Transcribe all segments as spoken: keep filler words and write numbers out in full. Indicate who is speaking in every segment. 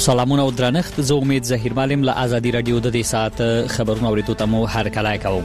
Speaker 1: سلامونه او درنښت، زه امید ظهیر مالم له ازادي رادیو د دې ساعت خبرونه اوریدو ته مو هرکلی کوم.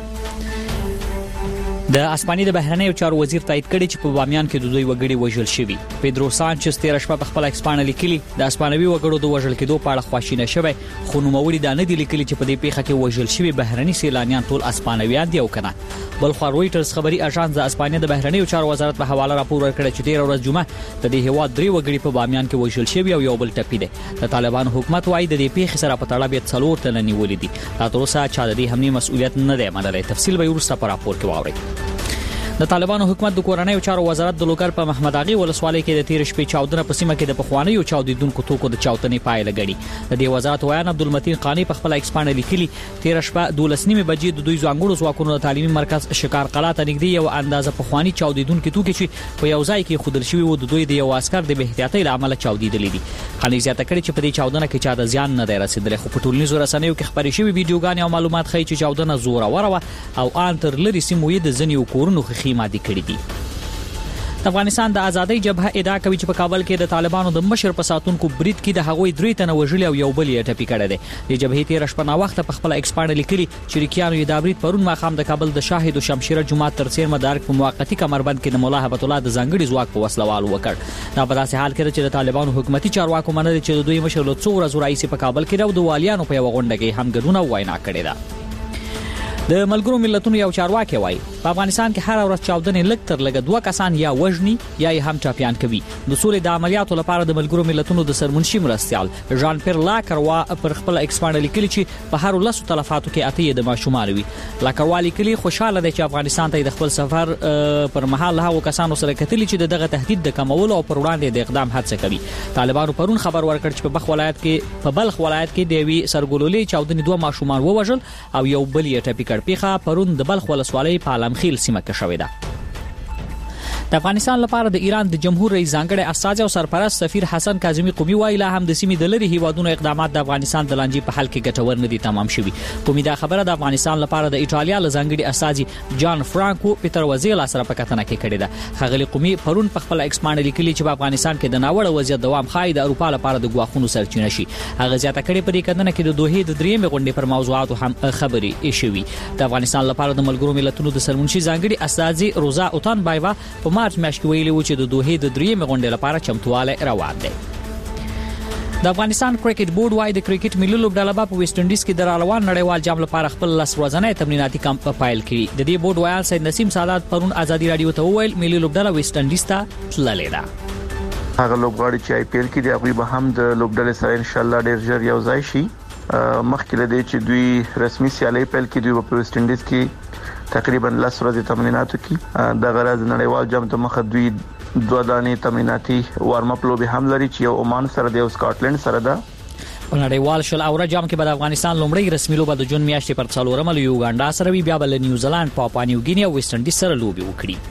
Speaker 1: د اسپانیې د بهرنیو چارو وزیر تایید کړی چې په بامیان کې د دوی وګړي وژل شوي. پیدرو سانچز تیر شپه په خپل ایکسپانه لیکلي د اسپانوي وګړو د وژل کېدو په اړه خواشینه شوی، خو نوموړي دا نه دی لیکلي چې په دې پیښه کې وژل شوي بهرني سیلانیان ټول اسپانویان دي او کنه. بل خو رويټرز خبري اژانس د اسپانیې د بهرنیو چارو وزارت په حواله راپور ورکړی چې تیر ورځ جمعه د دې هیواد درې وګړي په بامیان کې وژل شوي او یو بل ټپي دي. د طالبان حکومت وايي د دې پیښې سره په تړاو به څلور تنه نیولې دي. لا تر اوسه چا د دې همني مسؤلیت نه دی منلی. تفصیل به وروسته په راپور کې واورئ. د طالبانو حکومت د کورنیو چارو وزارت د لوګر په محمد اغي ولسوالۍ کې د تیر شپې چاودنه په سیمه کې د پخوانیو چاودیدونکو توکو د چاودنې پایله غړي. د دې وزارت ویان عبدالمتین قانی په خپل ایکسپانه لیکلي تیر شپه دولس نیمه بجې د دوی ځانګړو ځواکونو د تعلیمي مرکز شکار قلعه ته نږدې یو اندازه پخوانی چاودیدونکو توکي چې په یو ځای کې خودل شوی و د دوی د یو عسكر د بهتیاتۍ له امله چاودیدل دي. قانی زیاته کړي چې په دې چاودنه کې چا د زیان نه دی رسیدلی، خو په ټولنیزو رسنیو کې خبري شوی ویډیوګان او معلومات ښیي چې چاودنه زوره وره او ان تر لري سیمو یې د ځنیو کورونو خېمه دي کړې دي. افغانستان د ازادۍ جبهه ادعا کوي چې په کابل کې د طالبانو د مشر په ساتونکو برید کې د هغوی درې تنه وژلي او یو بل یې ټپي کړی دی. د جبهې تیر شپه نا وخت په خپل ایکسپانه لیکلي چې ریکیانو یې د برید پرون ماخام د کابل د شاهد او شمشیره جماعت تر څیر مدارک په موقتی کمربند کې د مولا هبت الله د ځنګړي ځواک په وسلوال وکړ. دا په داسې حال کې چې د طالبانو حکومتي چارواکو منل چې د دوی مشر له څو ورځې راځي په کابل کې د والیانو په یو غونډه کې هم ګډون وینا کړې ده. د ملګرو ملتونو یو چارواکي وایي په افغانستان کې هر ورځ چاودنې لږ تر لږه دوه کسان یا وژني یا یې هم ټاپیان کوي. د سولې د عملیاتو لپاره د ملګرو ملتونو د سرمنشي مرستیال ژان پیر لاکروا پر خپل ایکسپانه لیکلي چې په هر لسو تلفاتو کې اته د ماشومان وي. لاکروا لیکلي خوشاله دی چې افغانستان ته د خپل سفر پر مهال هغه کسانو سره کتلي چې دغه تهدید د کمولو او پر وړاندې د اقدام هڅه کوي. طالبانو پرون خبر ورکړ چې په بلخ ولایت کې په بلخ ولایت کې د وی سرګولولې چاودنې دوه ماشومان ووژل او یو بل یې ټپي کړ. پیښه پرون د بلخ ولسوالۍ په عالمخیل سیمه کې شوې ده. د افغانستان لپاره د ایران د جمهور رئیس ځانګړي استازي او سرپرست سفیر حسن کاظمی قومي وایي لا هم د سیمې د لری هیوادونو اقدامات د افغانستان د لانجې په حل کې ګټور نه دي تمام شوي. قومي دا خبره د افغانستان لپاره د ایټالیا له ځانګړي استازي جان فرانکو پیټر وزیلا سره په کتنه کې کړې ده. خغلی قومي پرون په خپل ایکسپانه لیکلي چې په افغانستان کې د ناوړه وضعیت دوام خای د اروپا لپاره د ګواښونو سرچینه شي. هغه زیاته کړې په دې کتنه کې د دوه د درېمې غونډې پر موضوعاتو هم خبرې شوي. د افغانستان لپاره د ملګرو ملتونو د سرمنشي ځانګړي استازي روزا اوتان بایوا په مارچ میاشت کې ویلي چې د دوه د درېمې غونډې لپاره چمتواله روان دی. د افغانستان کرکټ بورډ وايي د کرکټ ملي لوبډله په ویسټ انډیز کې د روان نړیوال جام لپاره خپل لس ورځنی تمریناتي کمپ پایل کړي. د دې بورډ ویان سید نسیم سادات پرون ازادي رادیو ته وویل ملي لوبډله ویسټ انډیز ته تللې ده.
Speaker 2: هغه لوبغاړي چې آی پی ایل کې دی هغه به هم د لوبډلې سره ان شاء الله ډیر ژر یو ځای شي. مخکې له دې چې دوی رسمي سیالي پیل کړي دوی په ویسټ انډیز کې تقریبا لس ورځې تمرینات کوي. د غرض نړیوال جام ته مخ دوی دوه دانې تمریناتي وارم اپ لوبي هم لري چې یو عمان سره دی او سکاټلند سره ده.
Speaker 1: په نړیوال شل اوره جام کې به افغانستان لومړی رسمي لوبه د جون میاشتې پر څلورمه له یوګانډا سره وي، بیا به نیوزیلند، پاپوا نیو ګینی او ویسټ انډیز سره لوبي وکړي.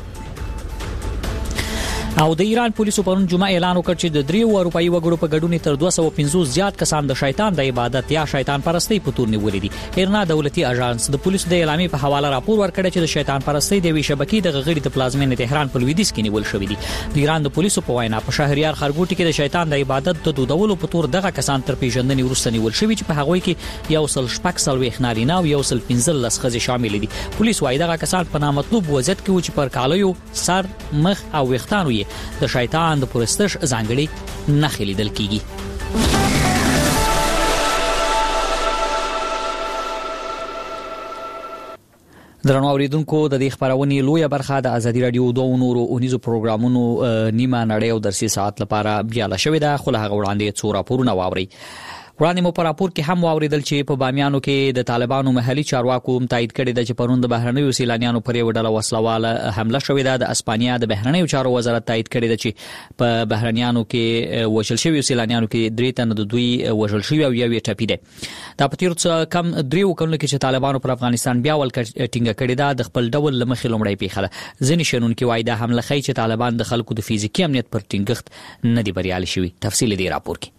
Speaker 1: او د ایران پولیسو پرون جمعه اعلان وکړ چې د دریو اروپایي وګړو په ګډون تر دوه سوه پنځوس زیات کسان د شیطان د عبادت یا شیطان پرستی په تور نیولې دي. ایرنا دولتي اژانس د پولیسو د اعلامیې په حواله راپور ورکړی چې د شیطان پرستی د وی شبکې د غړي د پلازمینې تهران په لویدیځ کې نیول شوې دي. د ایران د پولیسو په وینا په شهریار خرګوټي کې د شیطان د عبادت د دودولو په تور دغه کسان تر پیژندنې وروسته نیول شوي چې په هغوی کې یو سل شپږ څلوېښت نارینه او یو سل پنځلس ښځې شامل دي. پولیس وايي دغه کسان په نامطلوب وضعیت کې و چې پر کالیو، سر، مخ او ویښتانو یې د شیطان د پرستش ځانګړي نښې لیدل کیږي. درنو اوریدونکو د دې خبرونې لویه برخه د ازادي رادیو دوه نورو اونیزو پروګرامونو نیمه نړۍ او درسي ساعت لپاره بیا لا شوې ده، خو له هغه وړاندې څو راپورونه واوري. وړاندې مو په راپور کې هم واوریدل چې په بامیانو کې د طالبانو محلي چارواکو تایید کړی د چې پرون د بهرنیو سیلانیانو پر یو ډله وسلواله حمله شوې ده. د اسپانیا د بهرنیو چارو وزارت تایید کړی ده چې په بهرنیانو کې وژل شوي سیلانیانو کې درې تنه د دوی وژل شوي او یو یې ټپي دی. دا په تیر څه کم دریو کلونو کې چې طالبانو پر افغانستان بیا ول ټینګه کړې ده د خپل ډول لمخې لومړی پیښه ده. ځینې شنونکي وایي دا حمله ښیي چې طالبان د خلکو د فزیکي امنیت پر ټینګښت نه دي بریالي شوي. تفصیل دې راپور کې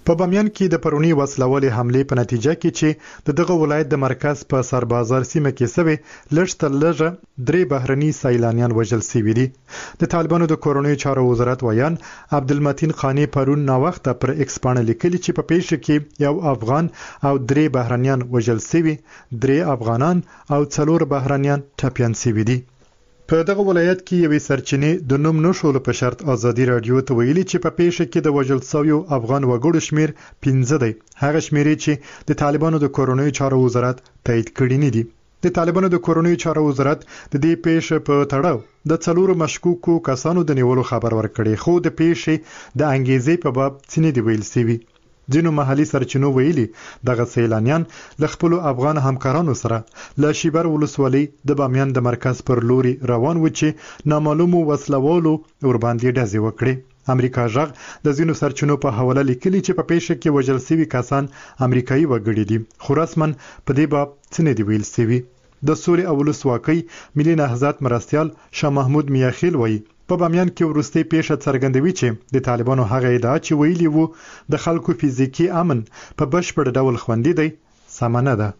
Speaker 3: په بامیان کې د پرونی وسلوالې حمله په نتیجه کې چې د دغه ولایت د مرکز په سربازار سیمه کې سوي لږ تر لږه درې بهرني سیلانیان وژل شوي دي. د طالبانو د کورونی چارو وزارت ویان عبدالمتین خانی پرون نا وخت پر ایکس باندې لیکلي چې په پیښه کې یو افغان او درې بهرنیان وژل شوي، درې افغانان او څلور بهرنیان ټپيان شوي دي. په دغه ولایت کې یوې سرچینې د نوم نشولو په شرط ازادي رادیو ته ویلي چې په پیښه کې د وژل شویو افغان وګړو شمیر پنځه دی، هغه شمیرې چې د طالبانو د کورونی چارو وزارت تایید کړي نه دي. د طالبانو د کورونی چارو وزارت د دې پیښې په تړاو د څلورو مشکوکو کسانو د نیولو خبر ورکړي، خو د پیښې د انګیزې په باب څه نه دی ویل شوی. ځینو محلي سرچینو ویلي دغه سیلانیان له خپل افغان همکارانو سره له شیبر ولسوالۍ د بامیان د مرکز پر لوري روان و چې نامعلومو وسلوالو ور باندې ډزې وکړي. امریکا ژغ د ځینو سرچینو په حواله لیکلي چې په پیښه کې وژل شوي کسان امریکایي وګړي دي، خو رسماً په دې باب څه نه دی ویل شوی. د سولې او ولسواکۍ ملي نهضت مرستیال شاه محمود میاخیل وایي په بامیان کې ورستي پیښه څرګندوي چې د طالبانو هغه ادعا چې ویلي وو د خلکو فزیکی امن په بشپړ ډول خوندي دی سمانه ده.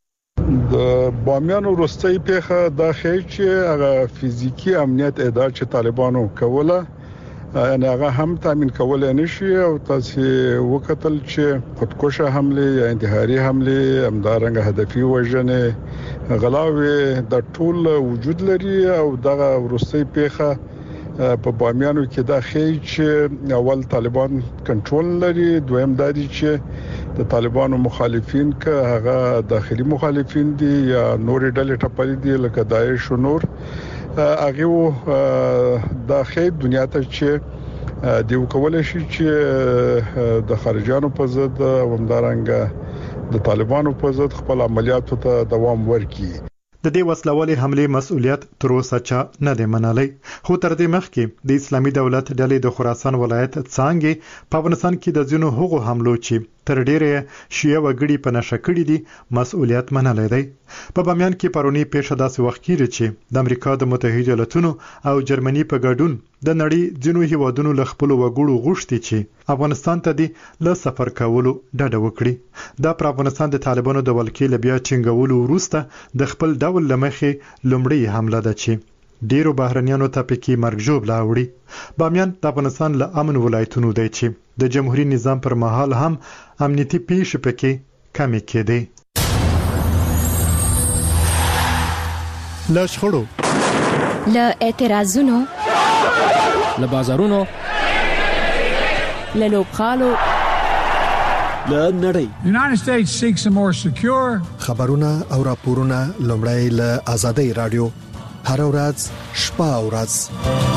Speaker 4: د بامیان ورستي پیښه د خېچ هغه فزیکی امنیت ادعا چې طالبانو کوله ان هغه هم تامین کول نه شي او تاسو وکتل چې خودکشه حمله یا انتحاري حمله امدارنګ هدفي وژنه غلاوي د ټول وجود لري او دغه ورستي پیښه په بامیانو کې دا خېچ اول طالبان کنټرول لري، دویم دا دي چې د طالبانو مخالفین که هغه داخلي مخالفین دي یا نور ډلې ټپلې دي لکه داعش او نور هغه د خېچ دنیا ته چې دی وکول شي چې د خارجانو په ضد ومدارنګ د طالبانو په ضد خپل عملیاتو ته دوام ورکړي.
Speaker 3: د دې وسلوالې حمله مسؤلیت تر اوسه چا نه دی منلی، خو تر دې مخکې د اسلامي دولت ډلې د خراسان ولایت څنګه په افغانستان کې د ځینو هغو حملو چې تر ډیره شیعه وګړي په نشه کړي دي مسؤلیت منلی دی. په بامیان کې پرونی پیښه داسې وخت کېږي چې د امریکا د متحده ایالاتونو او جرمني په ګډون د نړۍ ځینو هیوادونو له خپل وګړو غوښتي چې افغانستان ته د ل سفر کولو ډډه وکړي. دا پر افغانستان د طالبانو د ولکې لبیا ټینګولو وروسته د خپل ډول لمخې لومړی حمله ده چې ډیرو بهرنیانو ته پکې مرګ ژوبله وړي. بامیان د افغانستان له امن ولایتونو دی چې د جمهوریت نظام پر مهال هم امنیتي پیښې پکې کمې کېدې. له شخړو،
Speaker 5: له اعتراضونو،
Speaker 6: له بازارونو،
Speaker 5: له لوبغالو،
Speaker 6: له نړۍ.
Speaker 7: United States seeks a more secure
Speaker 8: خبرونه او راپورونه لومړی له آزادۍ رادیو هر ورځ شپه او ورځ.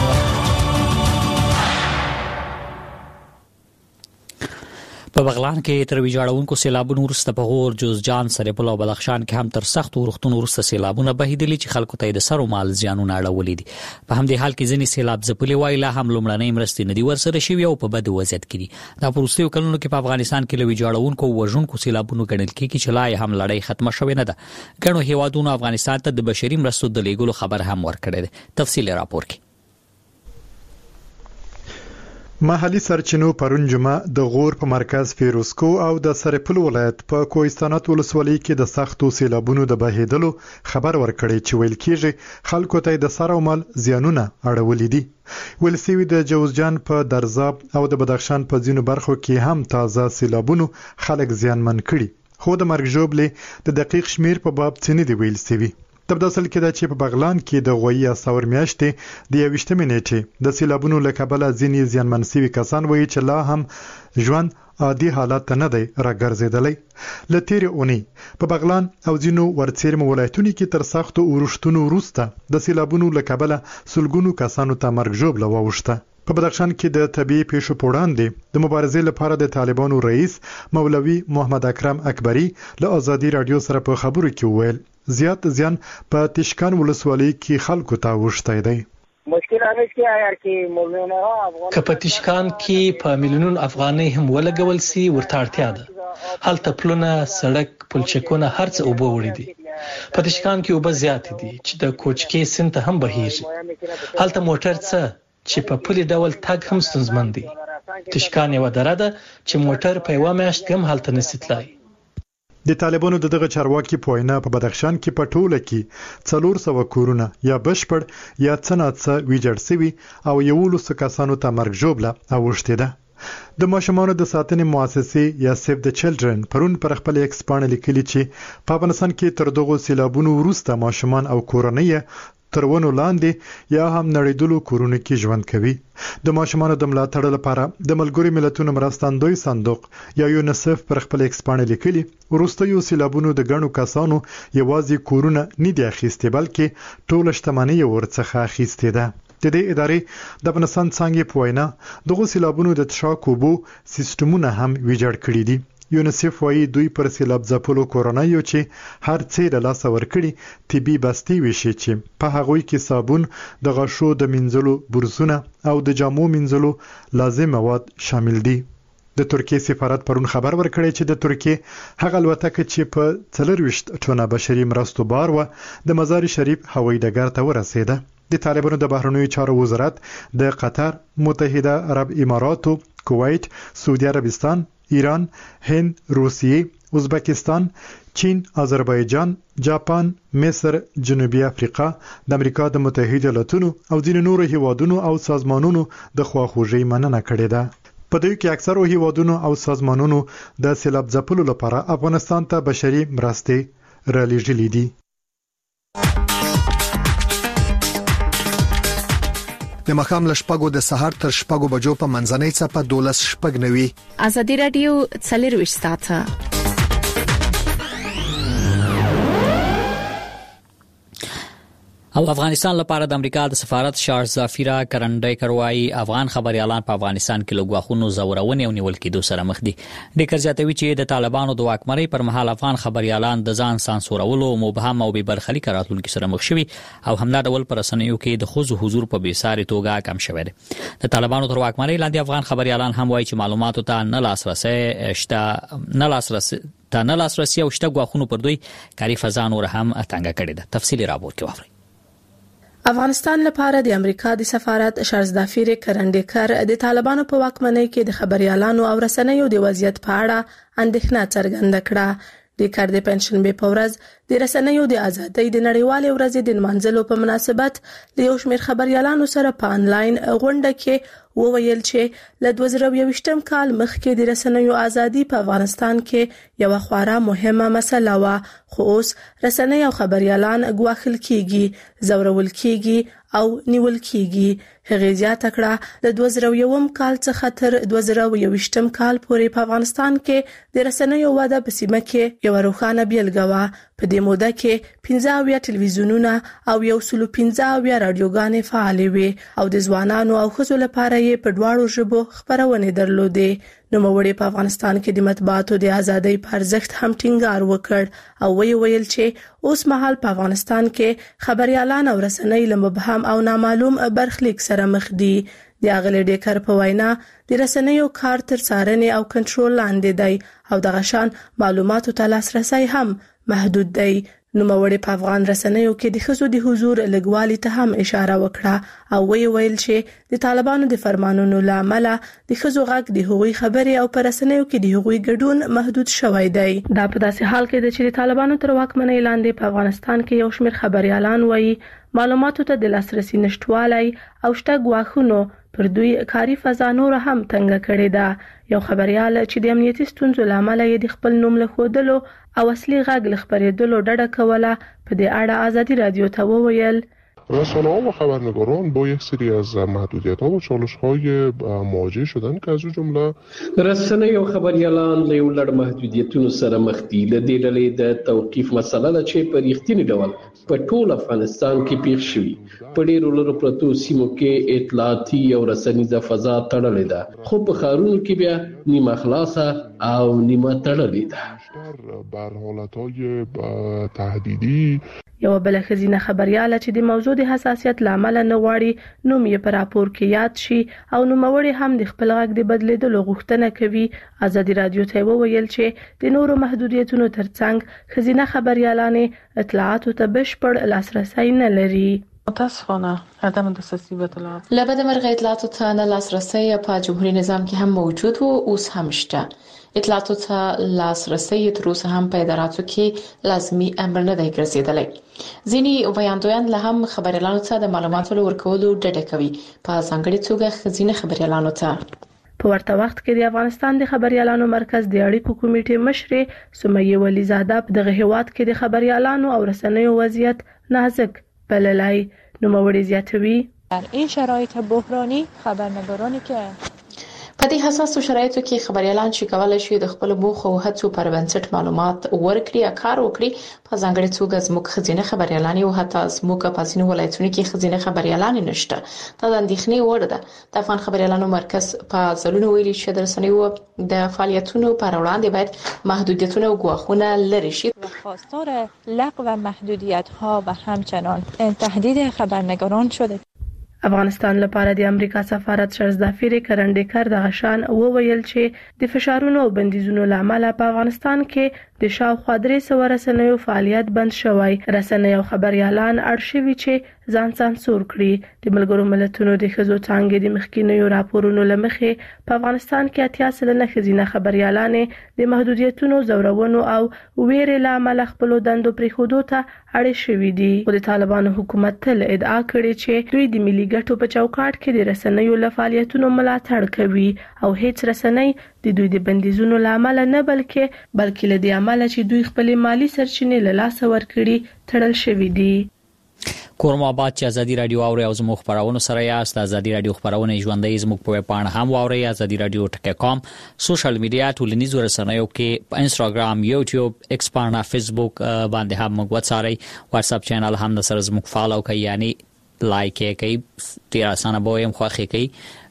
Speaker 1: په بغلان کې تر ویجاړونکو سیلابونو وروسته په غور، جوزجان، سرپل او بدخشان کې هم تر سخت ورښتونو وروسته سیلابونه بهیدلي چې خلکو ته د سر او مال زیانونه اړولي دي. په همدې حال کې ځینې سیلاب ځپلي وایي لا هم لومړنۍ مرستې نه دي ورسره شوي او په بد وضعیت کې دي. دا په وروستیو کلونو کې په افغانستان کې له ویجاړونکو او وژونکو سیلابونو ګڼل کېږي چې لا هم لړۍ ختمه شوې نه ده. ګڼو هیوادونو افغانستان ته د بشري مرستو د لیږلو خبر هم ورکړی دی. تفصیل راپور کې
Speaker 3: محلي سرچینو پرون جمعه د غور په مرکز فیروزکو او د سرپل ولایت په کوهستانات ولسوالۍ کې د سختو سیلابونو د بهیدلو خبر ورکړی چې ویل کېږي خلکو ته د سر او مال زیانونه اړولي دي. ویل شوی د جوزجان په درزاب او د بدخشان په ځینو برخو کې هم تازه سیلابونو خلک زیانمن کړي، خو د مرګ ژوبلې د دقیق شمیر په باب څه نه دی ویل شوی. تبداسل کې دا چې په بغلان کې د غوي اساور میاشتې د یوشتمې نیټې د سیلابونو له کبله ځینې زیانمن شوي کسان وایي چې لا هم ژوند عادي حالت ته نه دی راګرځېدلی. له تېرې اونۍ په بغلان او ځینو ورڅېرمه ولایتونو کې تر سختو اورښتونو وروسته د سیلابونو له کبله سلګونو کسانو ته مرګ ژوبله واوښته. په بدخشان کې د طبيعي پیښو په وړاندې د مبارزې لپاره د طالبانو رئیس مولوي محمد اکرم اکبری له آزادي رادیو سره په خبرو کې وویل زیات زیان په تشکان ولسوالۍ کې خلکو ته وشتای دی.
Speaker 9: که په تشکان کې په میلیونونو افغانۍ هم ولګول سي ورته اړتیا ده. هلته پلونه، سړک، پلچکونه هر څه اوبه وړي دي. په تشکان کې اوبه زیاتې دي چې د کوچکې سیند ته هم بهیږي. هلته موټر څه چې په پلي ډول تګ هم ستونزمن دی. پتشکان یو دره ده چې موټر په یو میاشت کې هم هلته نشي تللی.
Speaker 3: د طالبانو دغه چارواکي په وینا په بدخشان کې په ټوله کې څلور سوه کورونه یا بشپړ یا څه ناڅه ویجاړ شوي او یولس کسانو ته مرګ ژوبله اوښتې ده. د ماشومانو د ساتنې مؤسسې یا سیف د چلډرن پرون پر خپل ایکس باندې لیکلي چې په افغانستان کې تر دغو سیلابونو وروسته ماشومان او کورنۍ تر ونو لاندې یا هم نړیدلو کورونو کې ژوند کوي. د ماشومانو د ملاتړ لپاره د ملګرو ملتونو مرستندوی صندوق یا یونیسف پر خپل ایکس باندې لیکلي وروستیو سیلابونو د ګڼو کسانو یوازې کورونه نه دي اخیستي بلکې ټول شتمنۍ ورڅخه اخیستې ده. د دې ادارې د افغانستان څنګه په وینا دغه سیلابونو د تشاک اوبو سیستمونه هم ویجاړ کړي دي. یونیسف وايي دوی پر سیلاب ځپلو کورنیو چې هر څه له لاسه ورکړي طبي بستي وشي چې په هغوی کې صابون د غاښو د مینځلو برسونه او د جامو مینځلو لازم مواد شامل دي. د ترکیه سفارت پرون خبر ورکړی چې د ترکیه هغه الوتکه چې په څلرويشت ټنه بشري مرستو بار و د مزار شریف هوایي ډګر ته ورسېده. د طالبانو د بهرنیو چارو وزارت د قطر، متحده عرب اماراتو، کویت، سعودي عربستان، ایران، هند، روسیې، ازبکستان، چین، آذربایجان، جاپان، مصر، جنوبي افریقا، د امریکا د متحده ایالاتونو او ځینو نورو هیوادونو او سازمانونو د خواخوږۍ مننه کړې ده. په دوی کې اکثرو هیوادونو او سازمانونو د سیلاب ځپلو لپاره افغانستان ته بشري مرستې رالېږلې دي.
Speaker 8: د مخام لشپګو د سحر تر شپګو بجو په منځنۍ څپه دولس شپګ نوي.
Speaker 5: ازادي رادیو څلرويشت ساعته
Speaker 1: او افغانستان لپاره د امریکا د سفارت شارج زافیرا کرنډای کروای افغان خبريالان په افغانستان کې لګواخونو زورونې او نیول کېدو سره مخ دي. د کړزیاتوي چې د طالبانو د واکمنۍ پر مهال افغان خبريالان د ځان سانسورولو مبهم او به برخلیک راتلونکو سره مخ شوي او همدا ډول پر رسنیو کې د خوځو حضور په بیساري توګه کم شوی دی. د طالبانو تر واکمنۍ لاندې افغان خبريالان هم وایي چې معلوماتو ته نه لاسرسي شته نه لاسرسي ته نه لاسرسي او شته غواخونو پر دوی کاری فضا نور هم اتنګ کړي ده. تفصیلی راپور کې واورئ.
Speaker 10: افغانستان لپاره د امریکا د سفارت شارج زافیر کرنډیکر د طالبانو په واکمنۍ کې د خبريالانو او رسنیو د وضعیت په اړه اندېښنه څرګنده کړه. د کار د پنشنبه په ورځ د رسنیو د ازادۍ د نړیوالې ورځې د منځلو په مناسبت د یو شمېر خبريالانو سره په انلاین غونډه کې وویل چې له دوه زره یوویشتم کال مخکې د رسنیو ازادي په افغانستان کې یو خورا مهمه مسله و، خو اوس رسنۍ او خبريالان ګواښل کیږي، زورول کیږي او نیول کیږي. هغه زیاته کړه د دوه زره یوم کال څخه تر دوه زره یوویشتم کال پورې په افغانستان کې د رسنیو وده په سیمه کې یو روښانه بیلګه و. په دې موده کې پنځه اویا ټلویزیونونه او یو سلو پنځه اویا رادیوګانې فعالې وې او د ځوانانو او ښځو لپاره یې په دواړو ژبو خبرونه درلودې. نوموړي په افغانستان کې د مطبوعاتو د ازادۍ پر ارزښت هم ټینګار وکړ او وی ویل چې اوس مهال په افغانستان کې خبريالان او رسنۍ له مبهم او نامعلوم برخلیک سره مخ دي. د اغلی ډیکر په وینا د رسنیو کار تر څارنې او کنټرول لاندې دی او د غشان معلوماتو ته لاسرسي هم محدود دی. نوموړي په افغان رسنیو کې د ښځو د حضور لګوالي ته هم اشاره وکړه او وی ویل چې د طالبانو د فرمانونو لامل د ښځو غږ د هغوی خبرې او په رسنیو کې د هغوی ګډون محدود شوی دی. دا په داسې حال کې ده چې د طالبانو تر واکمنۍ لاندې په افغانستان کې یو شمېر خبريالان وایي معلوماتو ته د لاسرسي نشټوالی او شته ګواښونو پر دوی کاری فضا نور هم تنګ کړي ده. یو خبريال چې د امنیتي ستونزو لامل یې د خپل نوم له ښودلو او اصلي غږ له خبرېدلو ډډه کوله په دې اړه ازادي رادیو ته وویل
Speaker 11: رسانه‌ها و خبرنگاران با یک سری از محدودیت‌ها و چالش‌های مواجه شدن که از جمله
Speaker 12: رسنۍ او خبريالان له یو لړ محدودیتونو سره مخ دي. د دې ډلې د توقیف مسله ده چې په ریښتیني ډول په ټول افغانستان کې پیښ شوې. په ډېرو لرو پرتو سیمو کې اطلاعاتي او رسنیزه فضا تړلې ده، خو په ښارونو کې بیا نیمه خلاصه او نیمه تړلې ده.
Speaker 11: بر حالت‌های تهدیدی
Speaker 10: یو بل خزینه خبرياله چې د موضوع د حساسیت لامل نه غواړي نوم یې پر راپور کې یاد شي او نوموړي هم د خپل غږ د بدلیدلو غوښتنه کوي. ازادي رادیو ته وویل چې د نورو محدودیتونو ترڅنګ خزینه خبريالانه اطلاعاتو ته بشپړ لاسرسي نه لري. متاسفانه عدم دسترسی به اطلاعات
Speaker 5: لبد مرغ اطلاعاتو ته نه لاسرسی په جمهوریت نظام کې هم موجود و اوس هم شته. اطلاعاتو ته لاسرسی تر اوسه هم په اداراتو کې لازمي امر نه دی ګرځیدلی. ځینې ویاندویان له هم خبريالانو ته د معلوماتو ورکولو ډډه کوي، په ځانګړي توګه ښځینه خبريالانو ته.
Speaker 10: په ورته وخت کې د افغانستان د خبريالانو مرکز د اړیکو کمیټې مشرې سمیه ولیزاده په دغه هیواد کې د خبريالانو او رسنیو وضعیت نازک بللای. نوموړي زیاتوي
Speaker 13: در این شرایط بحرانی خبرنگارانی که
Speaker 5: په دې حساسو شرایطو کې خبريالان چې کولای شي د خپل موخو او هڅو پر بنسټ معلومات ورکړي یا کار وکړي، په ځانګړي توګه زموږ ښځینه خبريالان او حتی زموږ په ځینو ولایتونو کې ښځینه خبريالان نشته. دا د اندېښنې وړ ده. د افغان خبريالانو مرکز په ځلونو ویلي چې د رسنیو د فعالیتونو پر وړاندې باید محدودیتونه او ګواښونه لري شي.
Speaker 13: خواستار لغو محدودیت‌ها و همچنان تهدید خبرنگاران شده.
Speaker 10: افغانستان لپاره د امریکا سفارت شرزدافیر کرندکر د غشان وویل چې د فشارونو او بندیزونو لامل په افغانستان کې د شاوخوا درې سوه رسنیو فعالیت بند شوی. رسنۍ او خبريالان اړشوي چې ځان سانسور کړي. د ملګرو ملتونو د ښځو څانګې د مخکینیو راپورونو لمخې په افغانستان کې اتیا سلنه ښځینه خبريالان د محدودیتونو، زورونو او ویرې لامل خپل دندو پریښودو ته اړ شوي دي. خو د طالبانو حکومت تل ادعا کړې چې دوی د ملي ګټو په چوکاټ کې د رسنیو له فعالیتونو ملاتړ کوي او هیڅ رسنۍ د دوی د بندیزونو لامل نه بلکې بلکې له دې عمله چې دوی خپل مالی سرچینې له لاسه ورکړي تړل شوي دي.
Speaker 1: کورم آباد چې ازادي رادیو اوري او زموږ خبرونه سره یاست. ازادي رادیو خبرونه ژوندۍ زموږ په پاڼه هم واوري. ازادي رادیو ټکی کام سوشل میډیا ټولنیزو رسنیو کې په انستګرام، یوټیوب، ایکس پاڼه، فیسبوک باندې هم موږ وڅاري. واتس اپ چینل هم د سره زموږ فالو کوي، یعنی لایک کوي. ډیر اسانه به يم خوخه کوي.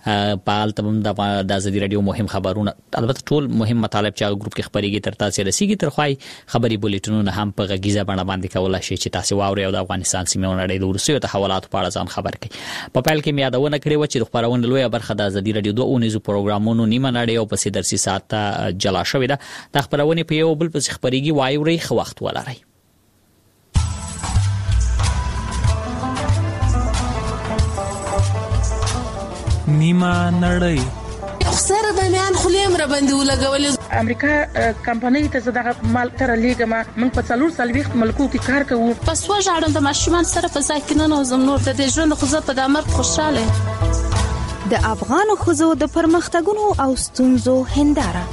Speaker 1: په البته د ازادي رادیو مهم خبرونه، البته ټول مهم مطالب چې ګروپ کې خبريږي تر تاسو رسیږي، تر خوای خبري بولیټونونه هم په غږیزه باندې باندې کولای شي چې تاسو واوري او د افغانستان سیمه نړۍ د ورسیو تحولاتو په اړه ځان خبر کړئ. په پیل کې مې یادونه کړې و چې د خبرونه لویه برخه د ازادي رادیو دوه اونیزو پروګرامونو نیمه نړۍ او په سي درسي ساعت جلا شوې ده. د خبرونه په یو بل په خبريږي وایوري خو وخت ولري.
Speaker 14: نیمه نړۍ
Speaker 15: خسر د میان خلیم را باندې ولګول.
Speaker 16: امریکا کمپنۍ ته زده مال تر لیګما من په څلور سالويخت ملکو کې کار کوو.
Speaker 17: پس وژاړم د ماشومان سره په ځای کې نه نوزم نور د دې ژوند خو زه په دامر خوشاله.
Speaker 18: د افغان خزو د پرمختګونو او ستونزو هنداره.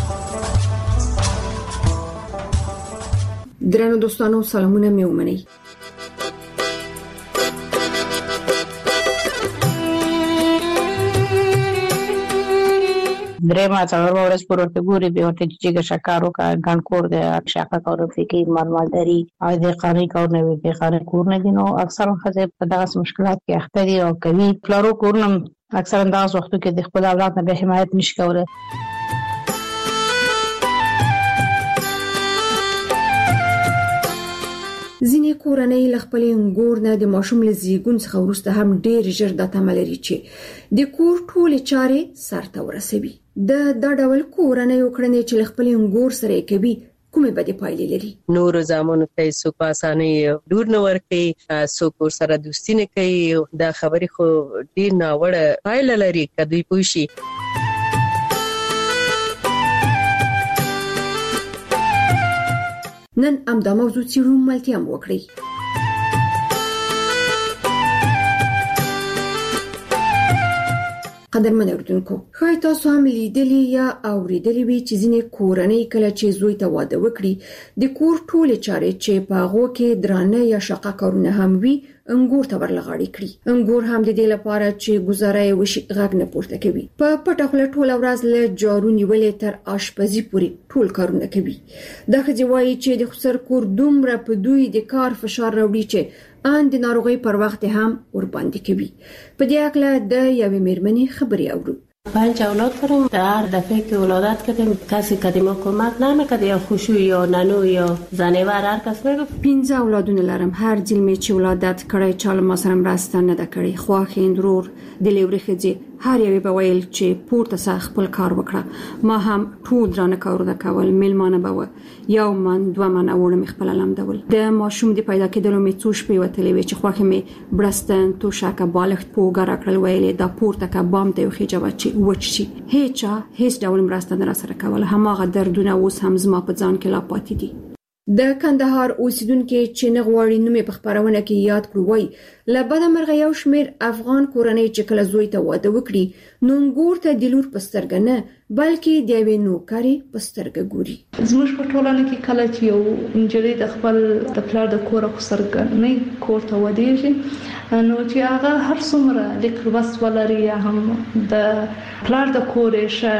Speaker 19: درنو دوستانو سلامونه مې ومنئ.
Speaker 20: درېما څلور ورځې پورته ګوري به ورته چې شکارو کا ګڼکور د شاکا کورو فکر مالمالداري او د قانوني کورونه وي د قانوني کورونه دي. نو اکثر خزه په دغه مشکلات کې اخته دي او کوي پلارو کورونه اکثر انداز وختو کې د خپل اولاد نه به حمایت نشي کولای.
Speaker 19: ځینې کورنۍ له خپل انګور نه د ماشوم له زیږون څخه وروسته هم ډېر ژر د تمه لري چې د کور ټولې چارې سرته ورسوي. د دا ډول کورنۍ کړنې چې له خپل انګور سره کوي کومې بدې پایلې لري؟
Speaker 21: نور زامنو ته څوک په اسانۍ ډور نه ورکوي، څوک سره دوستي نه کوي. دا خبرې خو ډېر ناوړه پایله لري که دوی پوه شي.
Speaker 19: نن هم دا موضوع څیړو، ملتیا هم وکړئ. قدرمن اوریدونکو، ښایي تاسو هم لیدلی یا اوریدلی وي چې ځینې کورنۍ کله چې زوی ته واده وکړي د کور ټولې چارې چې په هغو کې درانه یا شاقه کارونه هم وي انګور ته ورلغاړي کړي. انګور هم د دې لپاره چې گزاره یې وشي غږ نه پورته کوي. په پټه خوله ټوله ورځ له جارو نیولې تر آشپزي پورې ټول کارونه کوي. دا ښځې وایي چې د خسر کور دومره په دوی د کار فشار راوړي چې ان د ناروغۍ پر وخت هم ور باندې کوي. په دې اړه د یوې مېرمنې خبرې اورو.
Speaker 22: پنج اولاد دارم. در دفعه که ولادت کردیم کسی کدیما کمک نمیکرد، یا خوشو یا ننو یا زنیور هر کس نگفت.
Speaker 19: پنځه اولادونه لرم. هر ځل مې چې ولادت کړی چا له ما سره مرسته نه ده کړې. خواښې اندرور د لوري ښځې هر یو به ویل چې پورته سره خپل کار وکړه. ما هم ټول درانه کارونه کول، میلمانه به و یو من دوه من اوړه مې خپل لمدول. د ماشوم د پیدا کېدلو مې څو شپې وتلې وې چې خوښه مې برستن تو شاکه بالښت پوګه راکړل ویلې دا پورته کا بام ته خېجه چې وچ شي. هیڅ هیڅ ډول مرسته نه سره کول. هماغه دردونه اوس هم زما په ځان کې لا پاتې دي. د کندهار اوسیدونکو چې نه غواړي نومې په خبرونه کې یاد کړو وای لبد مرغه یو شمیر افغان کورنۍ چې کله زوی ته واده وکړي نو ګور ته د لور پسترګ نه بلکې د یوې نوکری پسترګ ګوري.
Speaker 2: زموږ په ټولنه کې کله چې یو انجلۍ د خپل د پلار د کور خسرګ نه کور ته ودیږي نو چې هغه هر څومره لیک بس ولري یا هم د پلار د کور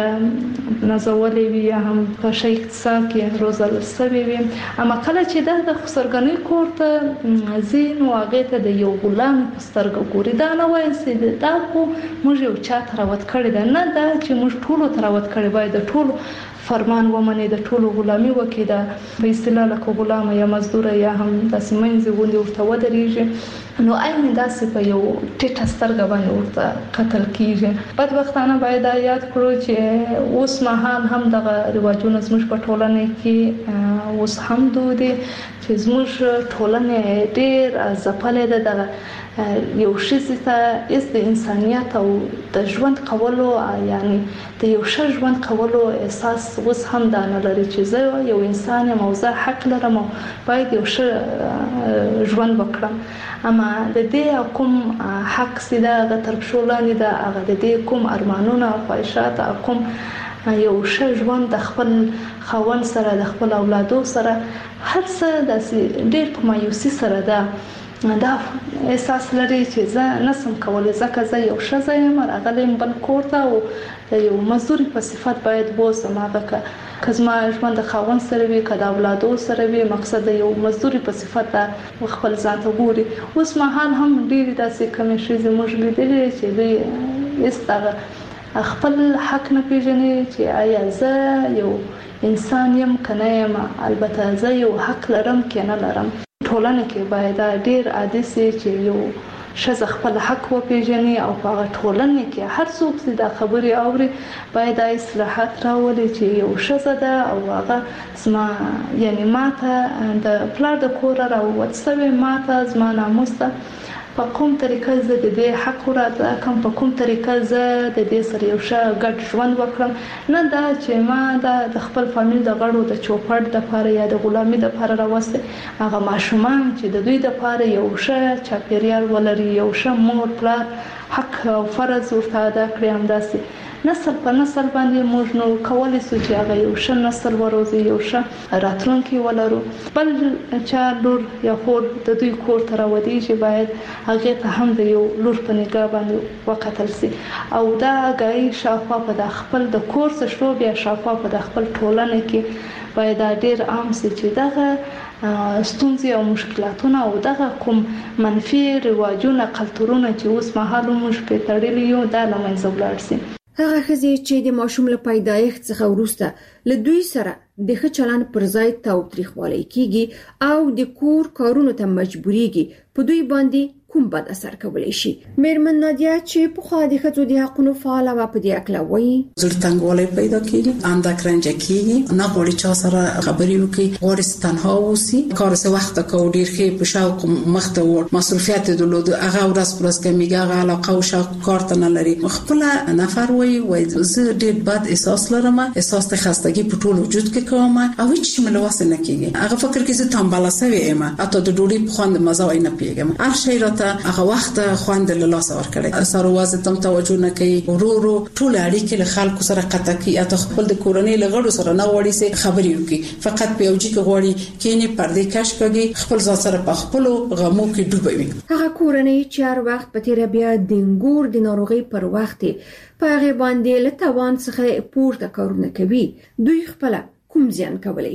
Speaker 2: شه نازولې وي یا هم په شي اقتصاد کې روزل سوي وي اما کله چې د خسرګنۍ کور ته زین واغې ته د یو غلام پسترګ ګوري دا نه وایي چې دا خو موږ یو چا تراوت کړی دا نه دا چې موږ ټول تراوت کړی باید د ټول فرمان ومني د ټولو غلامي وکړي دا په اصطلاح له غلام یا مزدور یا هم د سیمنځ غوندي ورته ودرېږي نو اېنه داسې په یو ټیټه سترګه باندې ورته قتل کیږي. بدبختانه باید یاد کړو چې اوس مهال هم دغه رواجونه زموږ په ټولنه کې اوس هم دود دي چې زموږ ټولنه ډېر ځپلې ده دغه یو شي ته از د انسانيت او د ژوند کولو یعنی د یو ښه ژوند کولو احساس اوس هم دا نه لري چې زه یو انسان یم او زه حق لرم او باید یو ښه ژوند وکړم. اما د دې کوم حق سیده غتر شولانی دا هغه د دې کوم ارمانونه او خواهشات کوم یو ښه ژوند د خپل خاوند سره د خپل اولادو سره هر څه د ډېر په مایوسي سره ده دا احساس لري چې زه نسم کولای ځکه زه یو ښځه یم راغلم بل کور ته او د یو مزدوري په صفت باید بوسم هغه که زما ژوند د خاوند سره وي که د اولادو سره وي مقصد د یو مزدوري په صفت خپل ځان ته ګوري. اوس مهال هم ډېرې داسې کمې ښځې موږ لیدلې چې دوی هېڅ خپل حق نه پیژني چې آیا زه یو انسان یم که نه یم البته زه یو حق لرم که نه لرم. ټولنه کې باید ډېر عادي سي چې یو ښځه خپل حق وپیژني او په هغه ټولنه کې هر څوک چې دا خبرې اوري باید اصلاحات راولي چې یو ښځه ده او هغه زما یعنی ماته د پلار د کور راووت سوی ماته زما ناموس ته په کوم طریقه زه د دې حق راته کوم په کوم طریقه زه د دې سره یو ښه ګډ ژوند وکړم نه دا چې ما د خپل فامیل د غړو د چوپړ د لپاره یا د غلامي د لپاره راوسته هغه ماشومان چې د دوی د لپاره یو ښه چاپیریال ولري یو ښه مور پلار حق او فرض ورته ادا کړی همداسې نسل په نسل باندې موږ نو کولای شو چې هغه یو ښه نسل وروزي یو ښه راتلونکي ولرو. بل چا لور یا خور د دوی کور ته راودي چې باید هغه ته هم د یو لور په نگاه باندې وکتل سي او دا غي شافه په خپل د کور څخه شو بیا شافه په خپل ټولنه کې باید ډېر عام سي چې دغه ستونزې او مشکلاتونه او دغه کوم منفي رواجونه کلتورونه چې اوس مهال موږ په تړلې یو د لمنځه ولاړ سي.
Speaker 19: هغه ښځې چې د ماشوم له پیدایښت څخه وروسته له دوی سره د ښه چلند پر ځای تاوتریخوالی کیږي او د کور کارونو ته مجبوریږي په دوی باندې کوم بد اثر کولی شي. میرمن نادیا چې په خو د ښځو د حقوقو فعاله و په دې اکلا وایي
Speaker 4: زړه تنګوالی پیدا کیږي اندک رنج کیږي نه غواړي چا سره خبرې وکړي غواړي تنها اوسي کار څه وخت کو ډیر ښه په شوق مخته ور مسؤلیت درلود هغه ورځ پر ورځ کمیږي هغه علاقه او شوق کار ته نه لري خپل نفر وایي وایي زه ډیر بد احساس لرم احساس د خستګي په ټول وجود کې کوم او هیڅ مله واسه نه کیږي هغه فکر کې زه تنبله سوي یم اته د ډوډۍ په خوند مزه وای نه پیګم هر شی راته هغه وخت خوند له لاس ور کړی سره وازه تم توجه نه کوي ورورو ټول اړیکې له خلکو سره قطع کی اته خپل د کورنۍ لغړو سره نه وړي سي خبرې وکي فقط په یوجي کې غوړي کینی پردې کش کوي خپل ځان سره په خپل غمو کې ډوبوي
Speaker 19: هغه کورنۍ چې هر وخت په تیر بیا د انګور د ناروغي پر وخت په هغه باندې له توان څخه پورته کارونه کوي دوی خپل کوم ځان کولای شي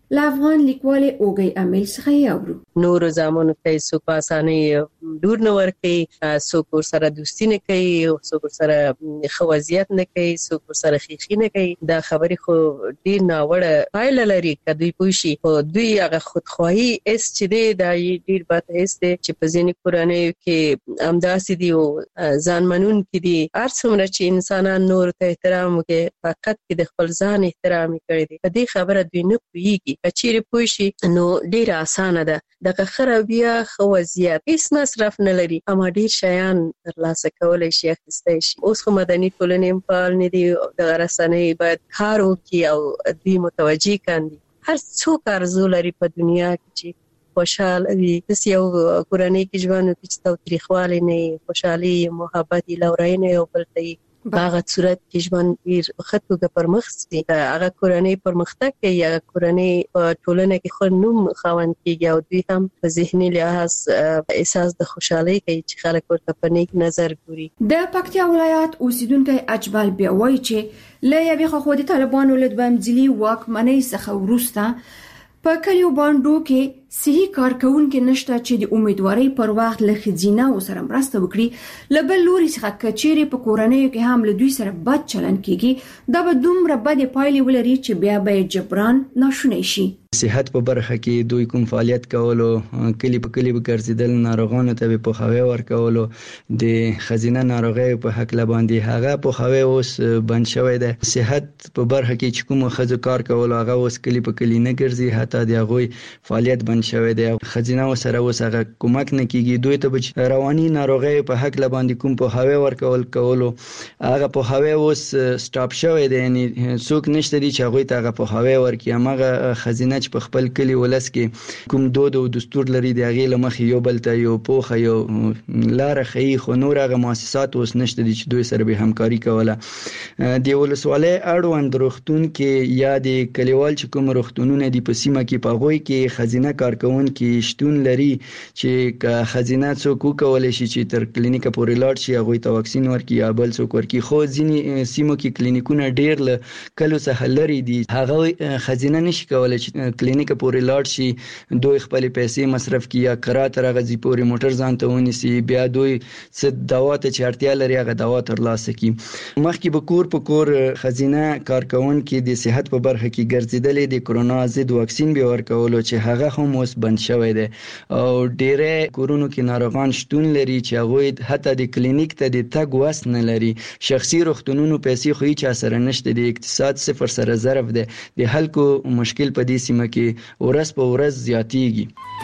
Speaker 19: له افغان لیکوال اوګي امیل څخه یاورو.
Speaker 21: نور زمونږ ته څوک په اسانه ډور نه ورکي، څوک سره دوستی نه کوي، څوک سره خوازیت نه کوي، څوک سره خېخي نه کوي. دا خبرې خو ډیر ناوړه پایله لري. کدی پوښي خو دوی هغه خودخواهي اس چې دی دا ډیر بد هیڅ دی چې په ځینې کورنۍ کې امداسي دي او ځانمنون کې دي. هر څومره چې انسانان نور ته احترام کوي فقط کې د خپل ځان احترام کوي. په دې خبره دوی نه پوهیږي. کچېره پوښي نو ډیر اسانه ده. دغه خرابیا خوازیت هیڅ مصرف نه لري، اما ډیر شیان ترلاسه کولای شي اخیستای شي. اوس خو مدني ټولنې په نه دي د رسنۍ باید کار وکړي او دوی متوجي کاندي. هر څوک ارزو لري په دنیا کې چې خوشاله وي. د یو کورنۍ کې ژوند وکړي چې تاریخوالي نه خوشحالي محبت لورینه او بلته باغه صورت کې ژوند ډیر خطوګه پرمخ سي. هغه کورنۍ پرمختګ کوي، هغه کورنۍ په ټولنه کې خو نوم خوند کیږي او دوی هم په ذهني لحاظ احساس د خوشحالي کوي چې خلک ورته په نیک نظر ګوري.
Speaker 19: د پکتیا ولایت اوسیدونکو اجبال بیا وایي چې له یوې خوا د طالبانو له بمځلي واکمنۍ څخه وروسته په کلیو باندې کې صحیح کارکونکو نشته چې د امیدواري پر وخت له خزینه او سره مرسته وکړي. لبل لوري څخه کچېره په کورنۍ کې هم له دوی سره بد چلن کیږي. دا به دومره بد پایلې ولري چې بیا به جبران ناشونی شي.
Speaker 6: صحت په برخه کې دوی کوم فعالیت کولو، کلی په کلی به ګرځیدل، ناروغانو ته په خوي ورکولو، د خزینه ناروغي په حق لباندې هغه په خوي اوس بند شوی دی. صحت په برخه کې چې کوم خزو کار کولو هغه اوس کلی په کلی نه ګرځي، حتی د هغه فعالیت بند شوی دی. خزینه سره اوس هغه کومک نه کیږي. دوی ته رواني ناروغي په حق لباندې کوم په خوي ورکول کولو هغه په خوي اوس سټاپ شوی دی. یعنی څوک نشته دي چې هغه ته هغه په خوي ورکي. هغه خزینه چې په خپل کلی ولس کې کوم دود او دستور لري د هغه لمخې یو بل ته یو پوخه یو لار خي، خو نور هغه مؤسسات اوس نشته دي چې دوی سره به همکاري کوله. د ولسوالۍ اړوند روغتون کې یا د کلیوال چې کوم روغتونونه دي په سیمه کې په غوي کې خزینه کارکون کې شتون لري چې خزینه څوک کولای شي چې تر کلینیک پورې لاړ شي هغه ته واکسین ورکړي یا بل څوک ورکړي. خو ځینې سیمو کې کلینیکونه ډیر له کلو څخه لري دي، هغه خزینه نشي کولای چې کلینیک پورې لاړ شي، دوی خپل پیسې مصرف کړي یا کرا تر غزي پورې موټر ځان ته ونیسي، بیا دوی څه دوا ته چې اړتیا لري هغه دوا ترلاسه کړي. مخکې به کور په کور خزینه کارکون کې د صحت په برخه کې ګرځیدلې د کرونا ضد واکسین به ورکولو چې هغه هم اوس بند شوی دی او ډېرې کورونو کې ناروغان شتون لري چې هغه حتی د کلینیک ته د تګ وس نه لري. شخصي روغتونونو پیسې خو هیڅ سره نشته، د اقتصاد صفر سره ضرب دی. د خلکو مشکل په دې سیمه کې ورځ په ورځ زیاتېږي.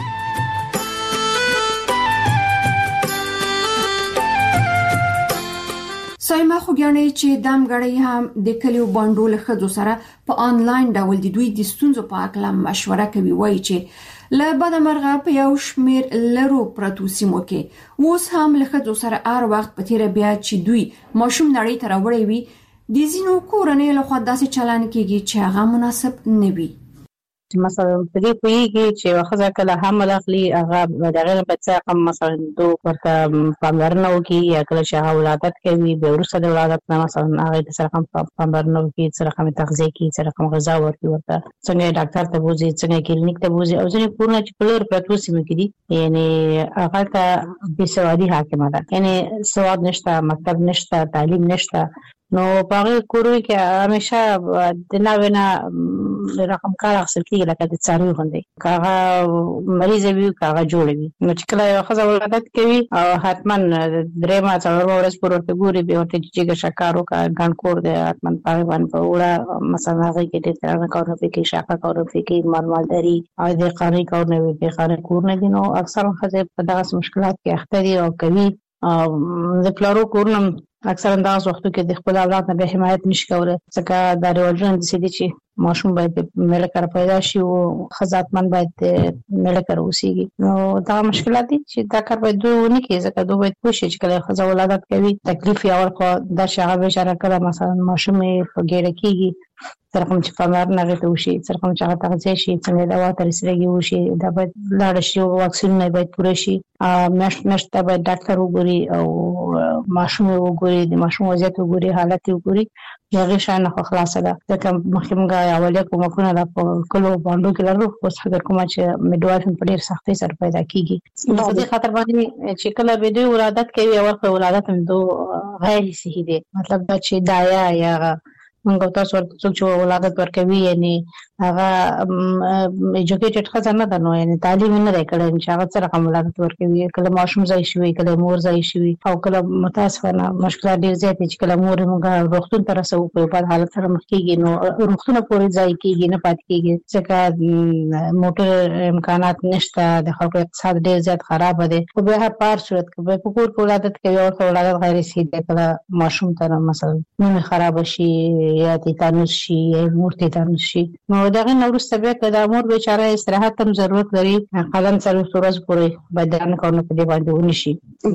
Speaker 19: سایما خوګیانې چې دم غړی هم د کلیو باندې له خځو سره په انلاین ډول د دوی د ستونزو په اړه مشوره کوي. وایي چې له بده مرغه په یو شمیر لرو پرتو سیمو کې اوس هم له خځو سره هر وخت په تیر بیا چې دوی ماشوم نړۍ ته راوړي وي د زینو کورنۍ له خوا داسې چلن کیږي چې هغه مناسب نه وي.
Speaker 20: مثلا په دې کوي چې واخذ کله حمل اخلي هغه دغه بچا کوم مثلا دوه ورته پاملرنه وکي یا کله چې هغه ولادت کوي به ورسره د ولادت نه مثلا هغه سره کوم پاملرنه وکي، سره کوم تغذیه کوي، سره کوم غذا ورکوي، ورته څنګه ډاکټر ته بوزي، څنګه کلینیک ته بوزي او ځینې پورونه چې پلور پرتو سیمه کې دي یعنی هغه ته د سوادي حاکمه ده، یعنی سواد نشته، مکتب نشته، تعلیم نشته. نو په کورو کې همیشه د ناوینه رقم کار اخیستل کېږي لکه د څاروي غوندې، کاغه مریض وي کاغه جوړ وي. نو چې کله یو ښځه ولادت کوي او حتما درېیمه څلورمه ورځ پورې ورته ګوري، بیا ورته جګه شکر وکړه، ګڼ کور دی، حتما په هغې باندې په وړه مثلا هغې کې ډېر ترانه کارونه پرې کوي، شاقه کارونه پرې کوي، مالمالداري او د قانوني کارونه وي، بې قانوني کورونه دي. نو اکثره ښځې په دغسې مشکلات کې اخته دي او کوي. د پلارو کورونه اکثرا دغه وختو کې د خپل اولاد نه به حمایت نشي کولای، ځکه دا رواجونه داسې دي چې ماشوم باید مېړه کره پیدا شي او ښځه حتما باید مېړه کره اوسېږي. نو دا مشکلات دي چې دا کار باید دوی ونه کړي، ځکه دوی باید پوه شي چې کله ښځه ولادت کوي تکلیف یې اول خو دا چې هغه بېچاره کله مثلا ماشوم یې په ګېډه کېږي، سره کوم چې پاملرنه هغې ته وشي، سره کوم چې هغه تغذیه شي، څنګه دوا ته رسېدګي وشي، دا باید لاړه شي او واکسینونه باید پوره شي. میاشت میاشت ته باید ډاکټر وګوري او ماشوم وګوري د ماشوم وضعیت وګوري حالت وګوري هغه شان خو خلاصه ده ځکه مخکې موږ اولیه کومکونه د کلو باندې کې لرو اوس فکر کوم چې میډوایف په ډیر سختۍ سره پیدا کیږي په دې خاطر باندې چې کله به دوی ولادت کوي او په ولادت هم دو غیر صحیح دي مطلب دا چې دایا یا موږ تاسو ورته چې ولادت ورکوي یعنی هغه ایجوکیټډ خزانه ده نو یعنی تعلیم نه راکړل چې هغه سره کوم ولادت ورکوي کله ماشوم ځای شوی کله مور ځای شوی او کله متاسفانه مشکلات ډیر زیات چې کله مور موږ روغتون تر رسو په په حالت سره مخ کېږي نو روغتون پورې ځای کېږي نه پات کېږي ځکه موټر امکانات نشته د خلکو اقتصاد ډیر زیات خراب دی او به هر پار صورت کې په کور په ولادت کوي او ولادت غیر صحیح ده کله ماشوم تر مثلا نو خراب شي یا تیتانوس شي یا مور تیتانوس شي نو دغه نورسته بیا که د مور بیچاره استراحت هم ضرورت لري قلم سره ورځ پورې بدن کارونه په دې باندې ونشي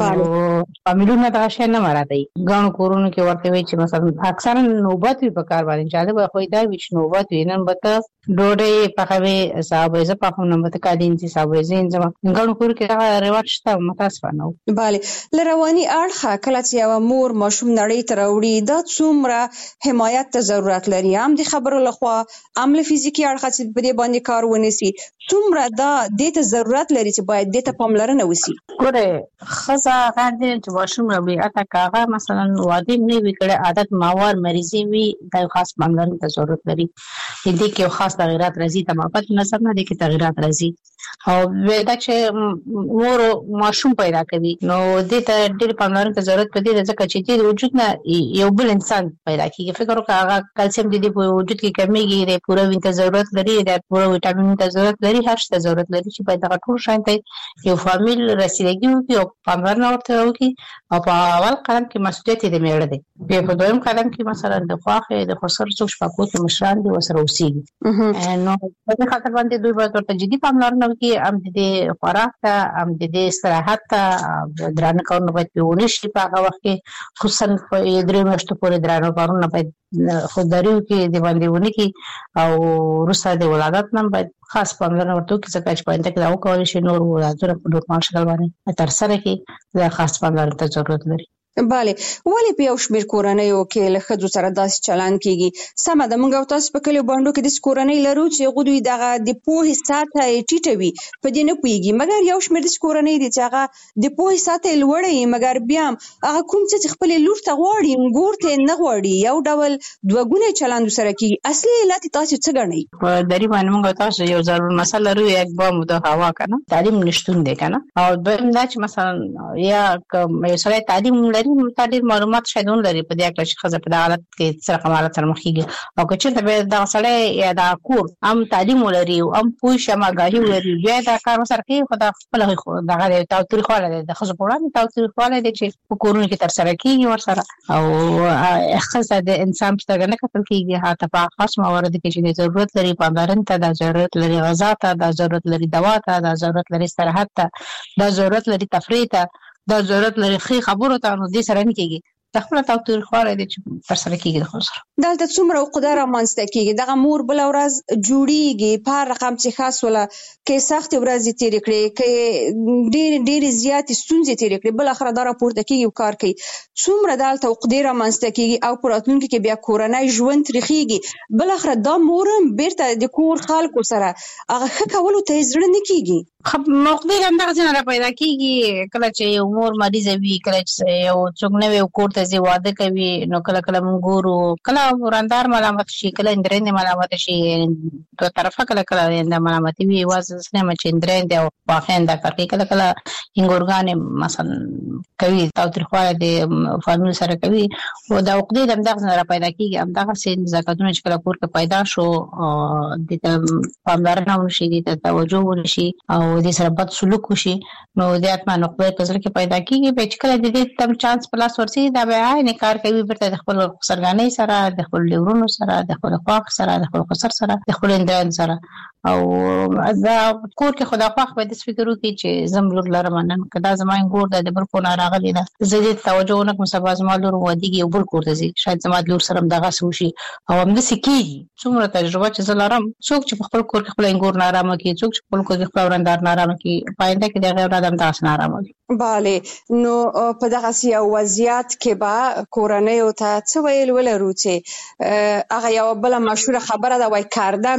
Speaker 20: نو فامیلونه دا شي نه مرادي ګڼ کورونو کې ورته وي چې مثلا اکثرا نوبت وي په کار باندې جالب خو دا ویش نوبت وي نن بته ډوډۍ پخوي صاحب زه په کوم نمبر ته کالین چې صاحب زین زما ګڼ کور کې دا ریواج شته متاسفانه
Speaker 7: bale لرواني اړه کله چې یو مور ماشوم نړۍ ته راوړي دا څومره حمایت ته ضرورت لري هم د خبرو لخوا عمل فزیکی اړه چې په دې باندې کار ونیسي څومره دا د ته ضرورت لري چې باید د ته پاملرنه وسی
Speaker 20: ګوره خزا غاندې چې ماشوم راوړي اته کاغه مثلا واده نه وکړي عادت ماوار مریضي وي د خاص پاملرنه ته ضرورت لري دې کې خاص تغیرات راځي تمامت نظر نه دي کې تغیرات راځي او ودا چې مور ماشوم پیدا کوي نو دې ته ډېر پاملرنه ته ضرورت پدې ځکه چې د وجود نه یو بل انسان پیدا کیږي فکر وکړه هغه کلسیم د دې په وجود کې کمیږي د پوره وینې ته ضرورت لري د پوره وټامین ته ضرورت لري هر څه ته ضرورت لري چې پیدا ټول شانته یو فامیل رسیدګي وکړي او پاملرنه ورته وکړي او په اول قدم کې مسؤلیت دې میړه دی په په دویم قدم کې مثلا د خواخې د خسر څوک شپکو ته مشران دي وسره اوسېږي نو په دې خاطر باندې دوی به ورته جدي پاملرنه وکړي ام دې خوراک ته ام دې استراحت ته درانه کارونه باید پیونه شي په هغه وخت کې خصوصا په درې میاشتو پورې درانه کارونه باید خودداریو کې د باندې ونه کې او روسا د ولادت نن باید خاص پاملرنه ورته کې څنګه چې پاینده کې دا وکول شي نور ولادت په نورمال شکل باندې تر سره کې د خاص پاملرنه ته ضرورت لري
Speaker 7: bale ولې په یو شمېر کورنیو کې له ښځو سره داسې چلند کیږي سمه ده موږ او تاسو په کلیو باندې کې د کورنۍ لرو چې غوډوي دغه د پوهې ساته ټیټوي په دې نه پويږي مګر یو شمېر د کورنۍ دي چې هغه د پوهې ساته لوړې مګر بیا هغه کوم چې خپل لور ته غواړي ګور ته نه غواړي یو ډول دوګونه چلند سره کیږي اصلي علت تاسو څه ګڼئ
Speaker 20: په دری باندې موږ تاسو یو ضرور مسله لرو یک با مده هوا کنه تعلیم نشټون دی کنه او دویم دا چې مثلا یا یو سره تعلیم لري متعدد معلومات شاید لري په دې اړه چې خزه په حالت کې سره کومه سره مخکېږي او که چې ته دا سره یا دا کور ام تعلیم لري او ام پوه شماګاهي لري بیا دا کار سره کوي خدای خپل دغه تاوتریخ ولا د خزه په وړاندې تاوتریخ ولا د چې په کورونو کې تر سره کیږي ور سره او خزه د انسان څخه نه کتل کیږي هاته په خاص موارد کې چې ضرورت لري پاملرنه ته د ضرورت لري غذا ته د ضرورت لري دوا ته د ضرورت لري استراحت ته د ضرورت لري تفریح ته د ضرورت لري خې خبرو ته نو دې سره نه کیږي تخپل تاوتریخ ولا د چې پر سره کیږي د خزه
Speaker 7: دلته څومره قدرت مانسته کیږي دغه مور بل ورځ جوړیږي په رقم چې خاص ولا کې سخت ورځ تیر کړي کې ډېر ډېر زیات ستونزې تیر کړي بل اخر دا راپورته کیږي او کار کوي څومره دلته قدرت مانسته کیږي او پراتونکو کې بیا کورنۍ ژوند تریخيږي بل اخر دا مورم بیرته د کور خلکو سره هغه خکولو ته زړه نه کیږي
Speaker 20: خب مقدر اندازه څنګه پیدا کیږي کله چې یو مور مریض وي کله چې یو څوک نه وي کور ته ځي واده کوي نو کله کله مونږ ګورو کله وراندار ملامت شي کله اندرین ملامت شي دوه طرفه کله کله اند ملامت وي واز سنه چې اندرین دی او واخین دا کوي کله کله انګورګان مثلا کوي تاوتریخواله د فامیل سره کوي او دا عقدې د اندازه نه پیدا کیږي همدغه سین زکاتونه چې کله کور کې پیدا شو د پاملرنه ونشي د توجه ونشي او د سره بد سلوک وشي نو د اتما نقطه په ځل کې پیدا کیږي په چې کله د دې تم چانس پلاس ورسي دا به عین کار کوي برته د خپل سرګانۍ سره د خپل لیورونو سره د خپل خواخ سره د خپل خسر سره د خپل اندران سره او دا کور کې خدا خواخ به د فکرو کې چې زم لور لرم نن کدا زما ګور د بل کو نه راغلی دا زه د توجه نه کوم سبا زما لور ودیږي او بل کور ته ځي شاید زما لور سره دغه سوشي او هم د سکیږي څومره تجربه چې زلارم څوک چې خپل کور کې خپل ګور نه آرام کوي څوک چې خپل کور کې خپل ورندار نه آرام کوي پاینده کې دغه آدم تاسو نه آرام کوي.
Speaker 7: bale نو په دغه سیاسي وضعیت کې به کورنۍ او ته څه ویل ولرو چې هغه یو بل مشهور خبره ده وای کارده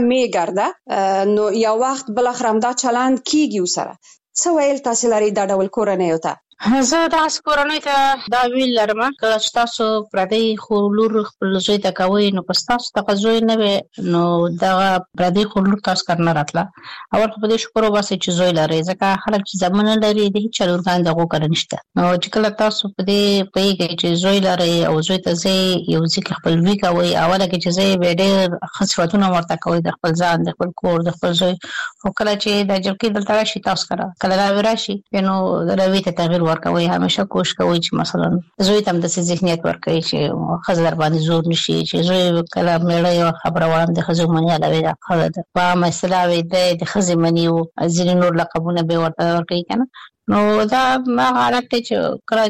Speaker 7: میګرده نو یو وخت بل اخرام دا چلند کیږي وسره څه ویل تاسو لري دا ډول کورنۍ او ته
Speaker 20: زه تاسو کورنۍ ته دا ویل لرم کله چې تاسو پردي خلور خپل زوی ته کوي نو پس تاسو ته زوی نه وي نو دا پردي خلور تاسو کرنا راتله اول په دې شکر وباسي چې زوی لري ځکه خلک چې زمونه لري د هیڅ چلورګان دغه کړ نشته نو چې کله تاسو په دې پیږي چې زوی لري او زوی ته زی یو ځکه خپل وی کوي اوله کې چې زی ډېر خصوصونه ورته کوي د خپل ځان د خپل کور د خپل زوی او کله چې د جلکی دلته راشي تاسو کرا کله دا وراشي نو روي ته تغیر ورکوي همیشه کوشش کوي چې مثلا زوی تم د ذهنیت ورکوي چې خزر باندې زور نشي چې زوی کله مړ یو خبره وړاندې د خزو منی علاوه دا خبره په مسله وي د خزې منی او ځینې نور لقبونه به ورته ورکوي کنه نو دا ما حالت چې کله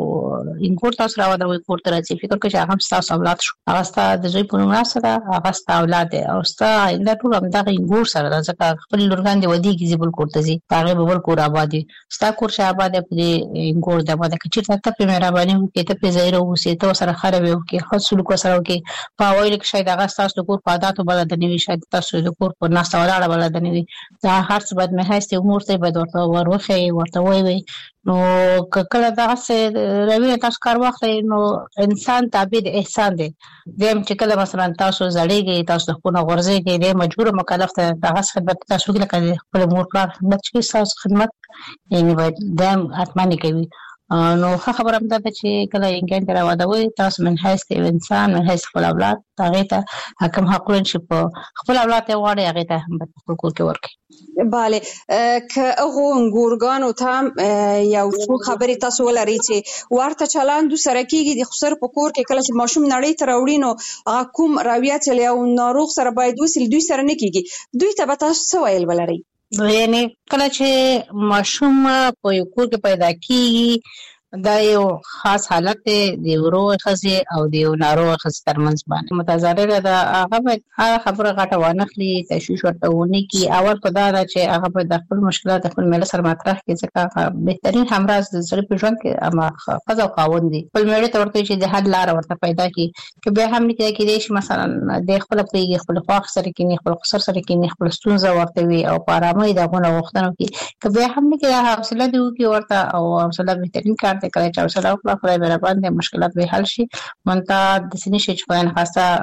Speaker 20: چې انګور تاسو راو دا وي کوړه راځي فکر کوي چې هغه تاسو اولاد شو هغه ستاسو د زوی په نوم سره هغه ستاسو اولاد او ستاسو انده ټول هم دا انګور سره ځکه خپل لورګان دی ودی کې زیبل کوړه زی هغه به بل کور آبادی ستاسو کور شه آباد په انګور د آباد کې چې ته په مهرباني کې ته په زیرو وسې ته سره خراب یو کې خاص سلوک سره کې په وایل کې شاید هغه تاسو کور په عادت بل د نیوي شاید تاسو د کور په ناسته ولاړه بل د نیوي دا هر څه باید مه هسته امور ته باید ورته وروخه ورته وي وي نو کله دا څه روي تاسو کار وخت نو انسان تابع د احسان دی دیم چې کله مثلا تاسو زړیږي تاسو خپل غرضه کې د مجبور مکلف ته دغه خدمت تاسو کې لکه خپل مور پلار خدمت کې تاسو خدمت یعنی باید دیم اتمنې کوي نو خبره هم ده چې کله انګان تر واده وي تاسو من هیڅ انسان من هیڅ خپل اولاد هغه ته حکم حقوق شي په خپل اولاد ته وړي هغه ته هم په کور کې ورکي.
Speaker 7: bale که هغه ګورګانو ته یو څو خبرې تاسو ولري چې ورته چلند سره کیږي د خسر په کور کې کله چې ماشوم نړۍ ته راوړي نو هغه کوم راویات له یو ناروغ سره باید وسیل دوی سره نه کیږي دوی ته به تاسو څه ویل ولري
Speaker 20: یعنی کله چې ماشوم په یو کور کې پیدا کیږي دا یو خاص حالت دی د ورو خزي او د نارو خزي ترمنځ باندې متضرره ده هغه به خبره غټه ونخلي تشویش ورته ونی کی اول په دا چې هغه په د خپل مشکلات خپل مل سره مطرح کې ځکه بهترین همراز د سړي په ژوند کې اما خزو قاوند دي خپل مړ ته ورته چې د حل لار ورته پیدا کی چې به هم نه کې دي مثلا د خپل پیږي خپل خواخ سره کې خپل خسر سره کې خپل ستونزه ورته وي او په آرامۍ دغه وختونو کې چې به هم نه کې حوصله دی او ورته او حوصله بهترین کار ته کله چې حوصله وکړه خدای به باندې مشکلات به حل شي مونته د سینې شي چې په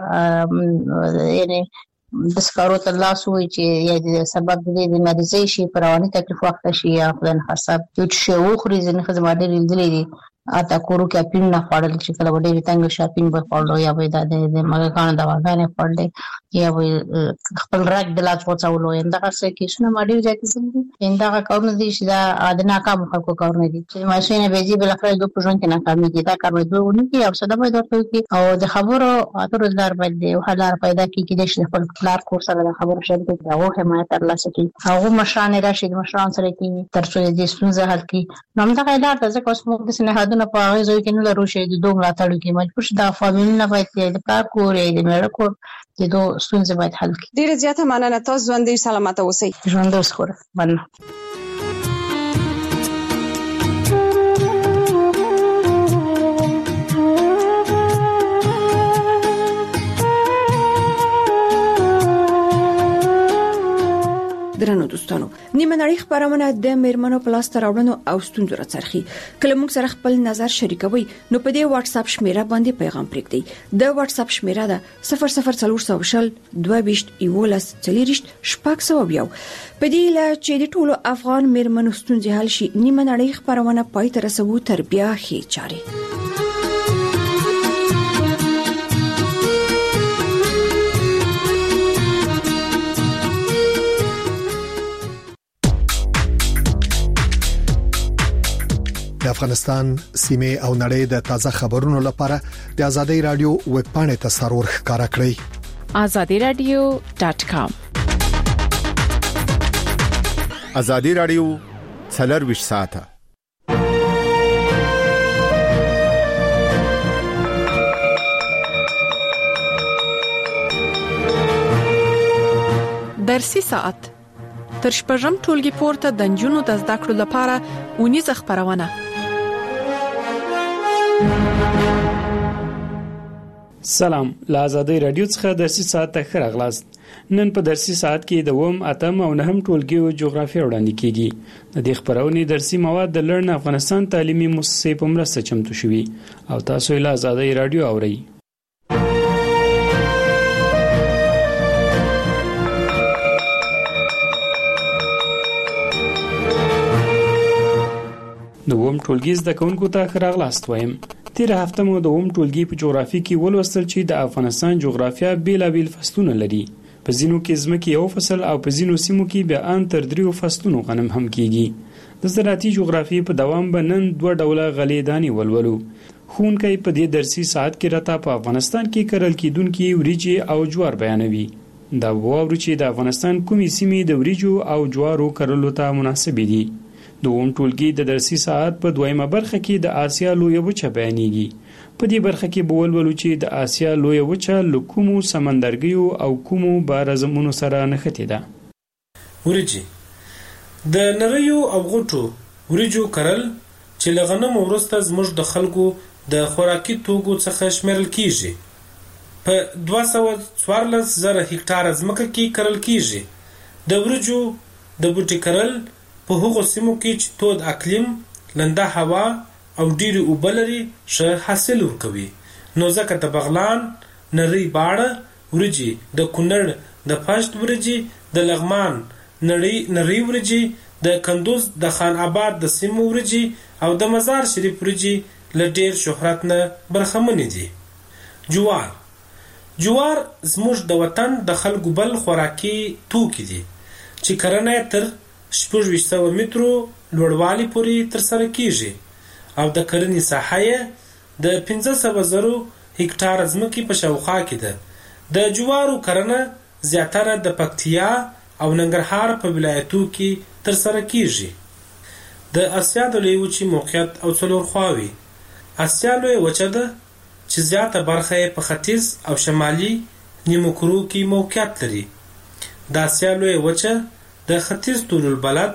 Speaker 20: خاصه یعنی د سکارو ته لاس وي چې یا د سبب د مریضۍ شي پرواني تکلیف وخت شي یا خدای خاصه چې شی وخوري ځنه خدمات لیدلې دي اته کورو کې اپین نه خورل چې کله وړي وتنګ شاپینګ به خورلو یا به د مګکان د واغانه خورل یا به خپل راک د لاس وڅولو انده څه کې شنو ماډي ځکه څنګه انده کارونه دي چې دا ادنا کار خلکو کارونه دي چې ماشینه به جی بل خپل د پروژن کې ناکامي دي دا کار به ونه کې او صدا به درته کې او د خبرو اترو دار باندې او حلار پیدا کې کې د خپل پلار کور سره د خبرو شریک دا او حمایت ترلاسه کوي هغه مشران راشي مشران سره کې تر څو دې ستونزه حل کړي نو موږ دا لار ځکه اوس موږ د سنه نه په هغه ځای کې نه لرو چې د دوه ملاتړ کې مجبور شي دا فامیل نه باید د کار کورې د مېړه کور د دوه ستونزې باید حل کړي.
Speaker 7: ډیره زیاته مننه تاسو ژوندۍ سلامت اوسئ.
Speaker 20: ژوند اوس خور مننه.
Speaker 19: درنو دوستانو نیمه نړۍ خبرونه د میرمنو پلاستر راوړنو او ستونزو راڅرخي کله موږ سره خپل نظر شریکوي نو په دې واتس اپ شمیره باندې پیغام پرېږدئ د واتس اپ شمیره ده صفر صفر څلور شل دوه ویشت یولس څلریشت شپږ سوه یو په دې لا چې د ټولو افغان میرمنو ستونزې حل شي نیمه نړۍ خبرونه پای ته رسوو تر بیا هي چاري.
Speaker 8: د افغانستان سیمه او نړۍ د تازه خبرونو لپاره د آزادۍ رادیو ویب پاڼې ته سرور ښکارا کړئ
Speaker 3: azadi radio dot com
Speaker 9: آزادۍ رادیو څلور ساعته
Speaker 23: درسي ساعت تر شپږم ټولګي پورته د جنونو د زده کړو لپاره ونیزه خبرونه.
Speaker 24: سلام، له آزادۍ رادیو څخه درسي ساعت ته ښه راغلاست. نن په درسي ساعت کې د اووم، اتم او نهم ټولګیو جغرافیه وړاندې کیږي. د دې خبرونې درسي مواد د لړن افغانستان تعلیمي مؤسسې په مرسته چمتو شوي او تاسو یې له آزادۍ رادیو اورئ. د اووم ټولګي زده کوونکو ته ښه راغلاست وایم. تیره هفته مو د اووم ټولګي په جغرافیه کې ولوستل چې د افغانستان جغرافیه بیلابیل فصلونه لري. په ځینو کې ځمکې یو فصل او په ځینو سیمو کې بیا ان تر دریو فصلونو غنم هم کیږي. د زراعتي جغرافیې په دوام به نن دوه ډوله غلې دانې ولولو. ښوونکی په دې درسي ساعت کې راته په افغانستان کې کرل کېدونکي وریجې او جوار بیانوي. دا واورو چې د افغانستان کومې سیمې د وریجو او جوارو کرلو ته مناسبې دي. د اووم ټولګي د درسي ساعت په دویمه برخه کې د آسیا لویه وچه بیانېږي. په دې برخه کې به ولولو چې د آسیا لویه وچه له کومو سمندرګیو او کومو بارزمونو سره نښتې ده.
Speaker 25: وریجې د نریو او غوټو وریجو کرل چې له غنمو وروسته زموږ د خلکو د خوراکي توکو څخه شمیرل کیږي. په دوه سوه څوارلس زره هکټاره ځمکه کې کرل کیږي. د وریجو د بوټي کرل په هغو سیمو کې چې تود اقلیم، لنده هوا او ډیرې اوبه لري ښه حاصل ورکوي. نو ځکه د بغلان، نری باړه وریجې، د کونړ د پشت وریجې، د لغمان نری نری وریجې، د کندوز د خان آباد د سیمو وریجې او د مزار شریف وریجې له ډیر شهرت نه برخمنې دي. جوار جوار زموږ د وطن د خلکو بل خوراکي توکي دي چې کرنه تر شپږ ویشت سوه مترو لوړوالي پورې ترسره کیږي او د کرنې ساحه یې د پنځه سوه زرو هکټاره ځمکې په شاوخوا کې ده. د جوارو کرنه زیاتره د پکتیا او ننګرهار په ولایتو کې ترسره کیږي. د اسیا د لویې وچې موقعیت او څلور خواوې. اسیا لویه وچه ده چې زیاته برخه یې په ختیځ او شمالي نیمو کرو کې موقعیت لري. د اسیا لویه وچه د ختیځ طول البلد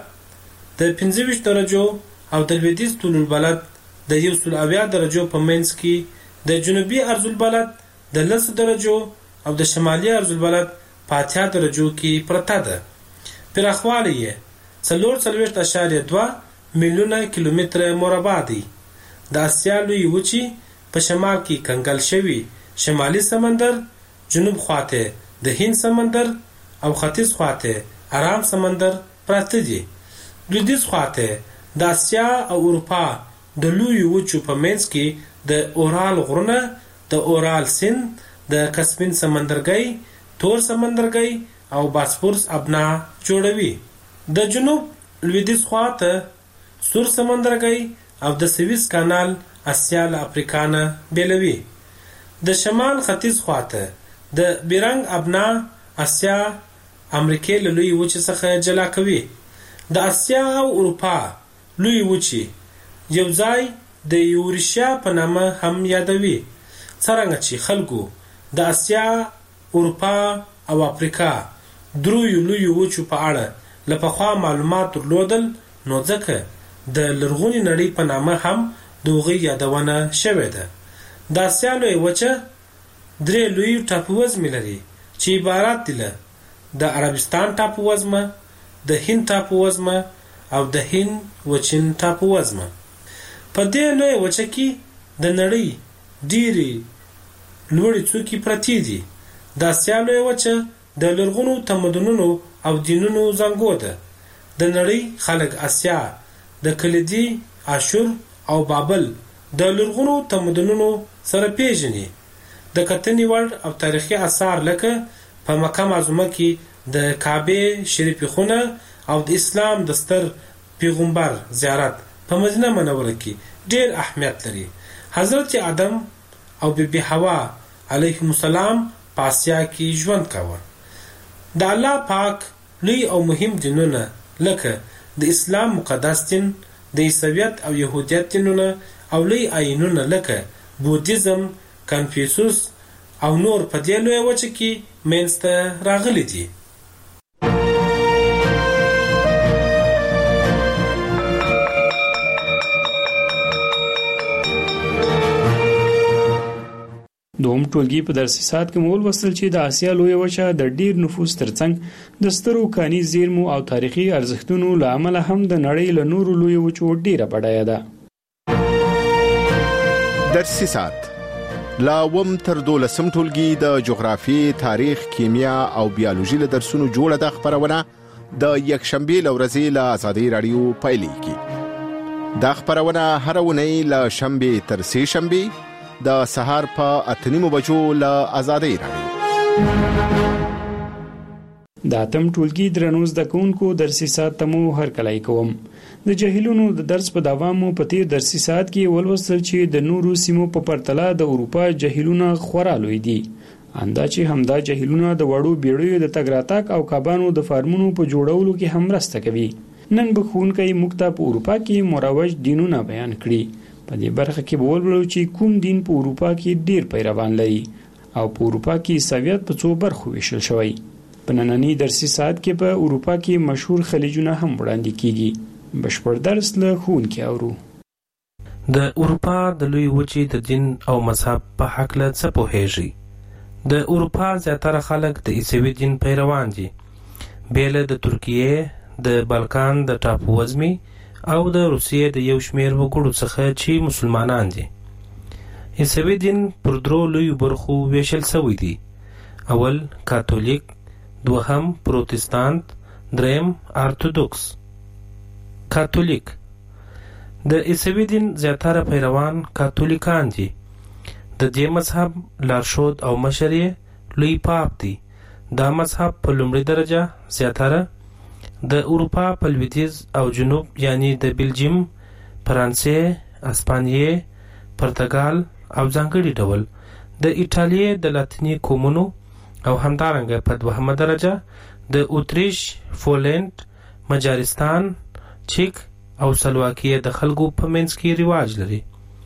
Speaker 25: د پنځه ویشت درجو او د لویدیځ طول البلد د یو سل اویا درجو په منځ کې، د جنوبي عرض البلد د لس درجو او د شمالي عرض البلد په اتیا درجو کې پرته ده. پراخوالی یې څلور څلوېښت اعشاریه دوه میلیونه کیلومتره مربع دی. د اسیا لویې وچې په شمال کې کنګل شوي شمالي سمندر، جنوب خواته د هند سمندر او ختیځ خواته آرام سمندر پراته دي. لویدیځ خواته د اسیا او اروپا د لویو وچو په منځ کې د اورال غرونه، د اورال سیند، د کسپین سمندرګي، تور سمندرګي او باسفورس ابنا جوړوي. د جنوب لویدیځ خواته سور سمندرګي او د سویس کانال اسیا له افریقا نه بیلوي. د شمال ختیځ خواته د بیرنګ ابنا اسیا امریکې له لویې وچې څخه جلا کوي. د اسیا او اروپا لویې وچې یو ځای د یوریشیا په نامه هم یادوي. څرنګه چې خلکو د اسیا، اروپا او افریقا دریو لویو وچو په اړه له پخوا معلومات درلودل، نو ځکه د لرغونې نړۍ په نامه هم د هغوی یادونه شوې ده. د اسیا لویه وچه درې لوی ټاپووزمې لري چې عبارت دي له د عربستان ټاپووزمه، د هند ټاپووزمه او د هند وچین ټاپووزمه. په دې لویه وچه کې د نړۍ ډېرې لوړې څوکې پرتې دي. د اسیا لویه وچه د لرغونو تمدنونو او دینونو زانګو ده. د نړۍ خلک اسیا د کلیدي، اشور او بابل د لرغونو تمدنونو سره پیژني. د کتنې وړ او تاریخي آثار لکه په مکه معظمه کې د کعبه شریفې خونه او د اسلام د ستر پیغمبر زیارت په مدینه منوره کې ډېر اهمیت لري. حضرت آدم او بیبي حوا علیهم السلام په آسیا کې ژوند کاوه. د الله پاک لوی او مهم دینونه لکه د اسلام مقدس دین، د عیسویت او یهودیت دینونه او لوی آیینونه لکه بودیزم، کنفیوسوس او نور په دې لویه وچه کې منځته راغلي دي.
Speaker 24: دوم ټولګي په درسي ساعت کې مول وصل چې د آسیا لویه وچه د ډیر نفوس ترڅنګ د سترو کاني زیرمو او تاریخي ارزښتونو له امله هم د نړۍ له نورو لویو وچو ډیره بډایه ده.
Speaker 9: درسي ساعت لا وم تر دولسم ټولګي د جغرافي، تاریخ، کیمیا او بیولوژي له درسونو جوړه د خبرونه د یکشنبه لورځي له آزادي رادیو پایلیږي. دا خبرونه هر ونی له شنبه تر سه شنبه د سهار په اته نیمو بجو له آزادي رادیو.
Speaker 24: د اتم ټولګي درنو زده کوونکو درسي ساعت تمو هر کلای کوم. د جهیلونو د درس په دوامو په تیر درسي ساعت کې ولوستل چې د نورو سیمو په پرتله د اروپا جهیلونه خورا لوی دي. اندا چې همدا جهیلونه د وړو بیړیو د تګ راتګ او کبانو د فارمونو په جوړولو کې هم مرسته کوي. نن به ښوونکی موږ ته په اروپا کې مروج دینونه بیان کړي. په دې برخه کې به ولولو چې کوم دین په اروپا کې ډیر پیروان لري او په اروپا کې عیسویت په څو برخو ویشل شوی. په نننی درسي ساعت کې په اروپا کې مشهور خلیجونه هم وړاندې کیږي. بشپړ درس له ښوونکي اورو.
Speaker 5: د اروپا د لوی وچې د دین او مذهب په حق له څه پوهیږي؟ د اروپا زیاتره خلک د عیسوي دین پیروان دي، بیله د ترکیه، د بالکان د ټاپو وزمي او د روسیې د یو شمیر وګړو څخه چې مسلمانان دي. عیسوي دین پر درو لویو برخو ویشل شوی دی. اول کاتولیک، دوهم پروتستانت، دریم ارتودوکس. کاتولیک د عیسوي دین زیاتره پیروان کاتولیکان دي. د دې مذهب لارښود او مشر یې لوی پاپ دی. دا مذهب په لومړي درجه زیاتره د اروپا په لویدیځ او جنوب یعنی د بلجیم، فرانسې، اسپانیې، پرتګال او ځانګړي ډول د ایټالیې د لاتیني قومونو او همدارنګه په دوهمه درجه د اتریش، پولند، مجارستان، چیک او سلواکیه د خلکو په منځ کې رواج لري.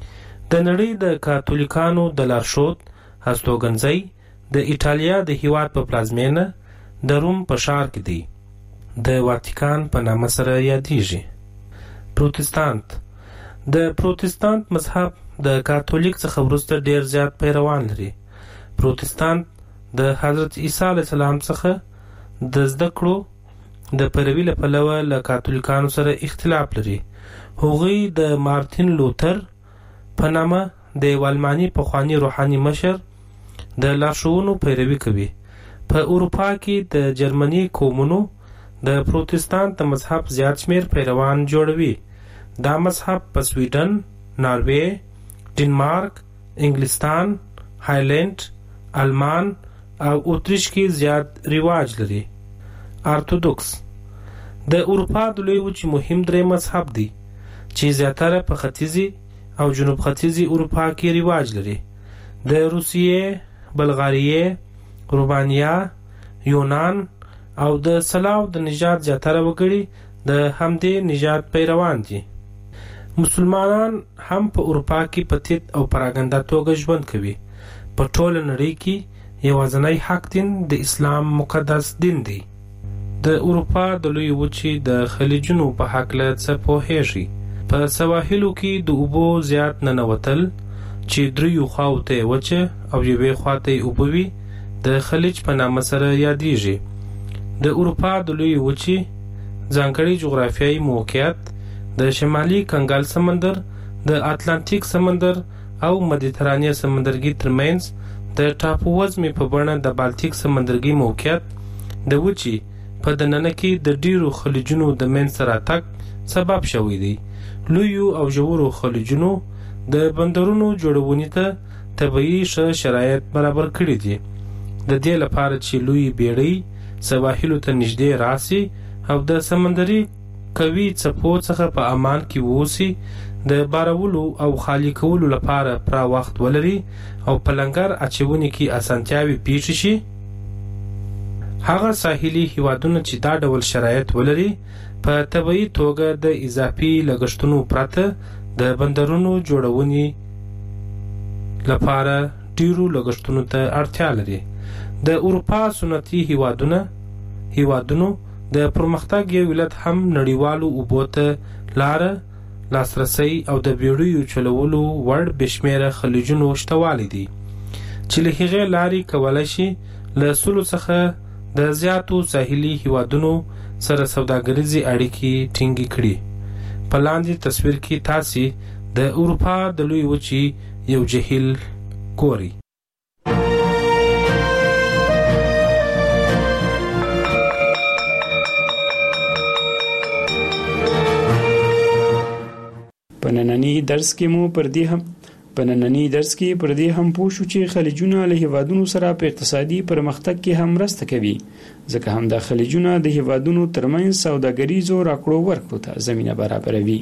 Speaker 5: د نړۍ د کاتولیکانو د لارښود هستوګنځی د ایټالیا د هیواد په پلازمینه د روم په ښار کې دی. د واتیکان په نامه سره یادیږي. پروتستانت د پروتستانت مذهب د کاتولیک څخه وروسته ډیر زیات پیروان لري. پروتستانت د حضرت عیسی علیه السلام څخه د زده کړو د پیروي له پلوه له کاتولیکانو سره اختلاف لري. هغوی د مارتین لوتر په نامه د یو الماني پخواني روحاني مشر د لارښوونو پیروي کوي. په اروپا کې د جرمني قومونو د پروتستانت د مذهب زیات شمیر پیروان جوړوي. دا مذهب په سویډن، ناروې، ډنمارک، انګلستان، هایلند، آلمان او اتریش کې زیات رواج لري. ارتودوکس د اروپا د لوی وچې مهم درې مذهب دی چې زیاتره په ختیځي او جنوب ختیځي اروپا کې رواج لري. د روسیې، بلغاریې، رومانیا، یونان او د سلاو د نژاد زیاتره وګړي د همدې نژاد پیروان دي. مسلمانان هم په اروپا کې په تیت او پراګنده توګه ژوند کوي. په ټوله نړۍ کې یوازینی حق دین د اسلام مقدس دین دی. د اروپا د لوی وچې د خلیجونو په حق له څه پوهیږي؟ په سواحلو کې د اوبو زیات ننوتل چې دریو خواو ته وچه او یوې خوا ته اوبه وي د خلیج په نامه سره یادیږي. د اروپا د لوی وچې ځانګړی جغرافیایي موقعیت د شمالي کنګل سمندر، د اتلانتیک سمندر او مدیترانې سمندرګي ترمنځ د ټاپو وزمي په بڼه د بالتیک سمندرګي موقعیت د وچې په دننه کې د ډیرو خلیجونو د منځ راتګ سبب شوی دی. لویو او ژورو خلیجونو د بندرونو جوړونې ته طبیعي ښه شرایط برابر کړي دي. د دې لپاره چې لوی بیړۍ سواحلو ته نږدې راسي او د سمندري قوي څپو څخه په امان کې ووسی د بارولو او خالی کولو لپاره پرا وخت ولري او په لنګر اچونې کې اسانتیاوي پیښ شي. هغه ساحلي هیوادونه چې دا ډول شرایط ولري په طبيعي توګه د اضافي لګښتونو پرته د بندرونو جوړونې لپاره ډیرو لګښتونو ته اړتیا لري. د اروپا سنتي هیوادونه هیوادونو د پرمختګ یو ولادت هم نړیوالو اوبو ته لار لاسرسي او د بیړیو چلولو وړ بشمیره خلیجونو شتوالی دي چې له هغې لارې کولای شي له سلو څخه د زیاتو ساحلي هیوادونو سره سوداګریزي اړیکې ټینګې کړي. په لاندې تصویر کې تاسې د اروپا د لوی وچې یو جهیل ګورئ.
Speaker 24: په نننی درس کې مو پر دې هم په نننی درس کې پر دې هم پوه شو چې خلیجونه له هیوادونو سره په اقتصادي پرمختګ کې هم مرسته کوي، ځکه هم د خلیجونه د هیوادونو ترمنځ سوداګریزو راکړو ورکړو ته زمينه برابروي.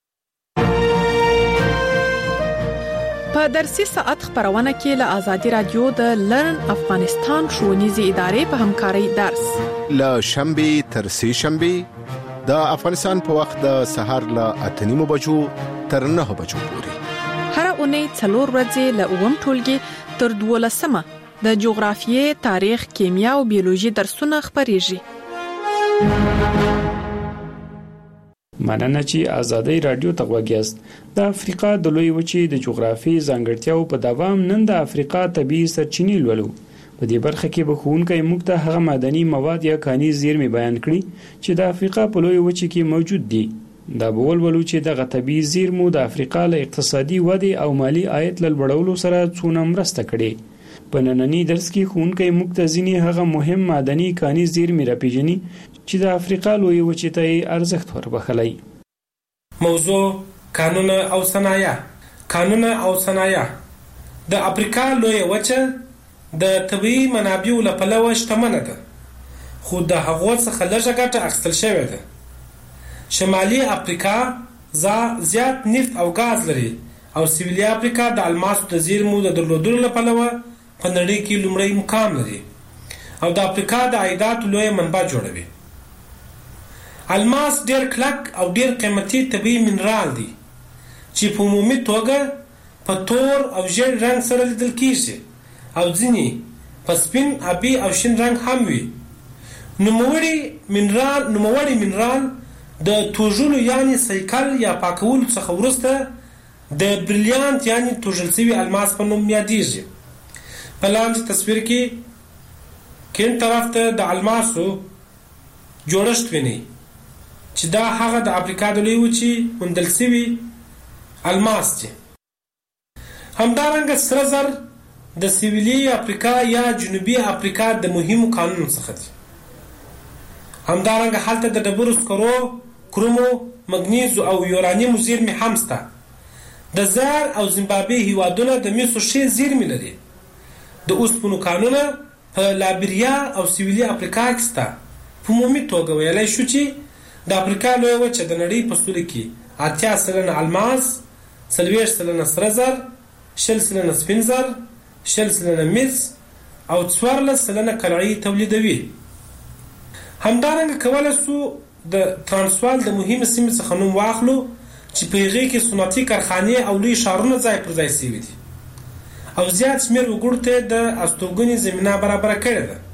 Speaker 23: په درسي ساعت خبرونه کې له آزادي رادیو د لرن افغانستان ښوونیزې ادارې په همکارۍ درس
Speaker 9: له شنبه تر سه شنبه د افغانستان په وخت د سهار له اته نیمو بجو تر نه بجو پورې
Speaker 23: هر اونۍ څلور ورځې له اووم ټولګي تر دولسمه د جغرافیې، تاریخ، کیمیا او بیولوژي درسونه خبريږي.
Speaker 24: مننه چې آزادۍ رادیو ته غوږیاست. د افریقا د لوی وچې د جغرافیې ځانګړتیاو په دوام نن د افریقا طبیعي سرچینې لولو. په دې برخه کې به ښوونکی موږ ته هغه معدني مواد یا کاني زیرمې بیان کړي چې د افریقا په لوی وچې کې موجود دي. دا به ولولو چې دغه طبیعي زیرمو د افریقا له اقتصادي ودې او مالی عاید له لوړولو سره څونه مرسته کړې. په نننی درس کې ښوونکی موږ ته ځینې هغه مهم معدني کاني زیرمې راپېژني چې د افریقا لوی وچې ته ارزښت وربخلی.
Speaker 25: موضوع کانونه او صنایع. کانونه او صنایع د افریقا لوی وچه د طبيعي منابعو له پلوه شتمنه ده، خو د هغو څخه لږه ګټه اخیستل شوې ده. شمالي افریقا زیات نفت او غاز لري او سویلي افریقا د الماسو د زیرمو د درلودلو له پلوه په نړۍ کې لومړی مقام لري او د افریقا د عایداتو لویه منبع جوړوي. الماس ډېر کلک او ډېر قیمتي طبیعي منرال دی چې په عمومي توګه په تور او ژیړ رنګ سره لیدل کیږي او ځینې په سپین، ابي او شین رنګ هم وي. نوموړی منرال نوموړی منرال د توژلو یعنی سایکل یا پاکولو څخه وروسته د بریلیانت یعنی توژل شوي الماس په نوم یادیږي. په لاندې تصویر کې کیڼ طرف ته د الماسو جوړښت وینئ چې دا هغه د افریقا د لوی وچې موندل شوي الماس دي. همدارنګه سره زر د سویلي افریقا یا جنوبي افریقا د مهمو کانونو څخه دي. همدارنګه هلته د ډبرو سکرو، کرومو، مګنیزو او یورانیمو زیرمې هم شته. د زار او زیمبابوې هیوادونه د مسو ښې زیرمې لري. د اوسپنو کانونه په لایبریا او سویلي افریقا کې شته. په عمومي توګه ویلی شو چې د افریقا لویه وچه د نړۍ په سطحه کې اتیا سلنه الماس، څلوېښت سلنه سره زر، شل سلنه سپین زر، شل سلنه مس او څوارلس سلنه قلعې تولیدوي. همدارنګه کولی شو د ترانسوال د مهمې سیمې څخه نوم واخلو چې په هغې کې صنعتي کارخانې او لوی ښارونه ځای پر ځای شوي دي او زیات شمېر وګړو ته د استوګنې زمینه برابره کړې ده.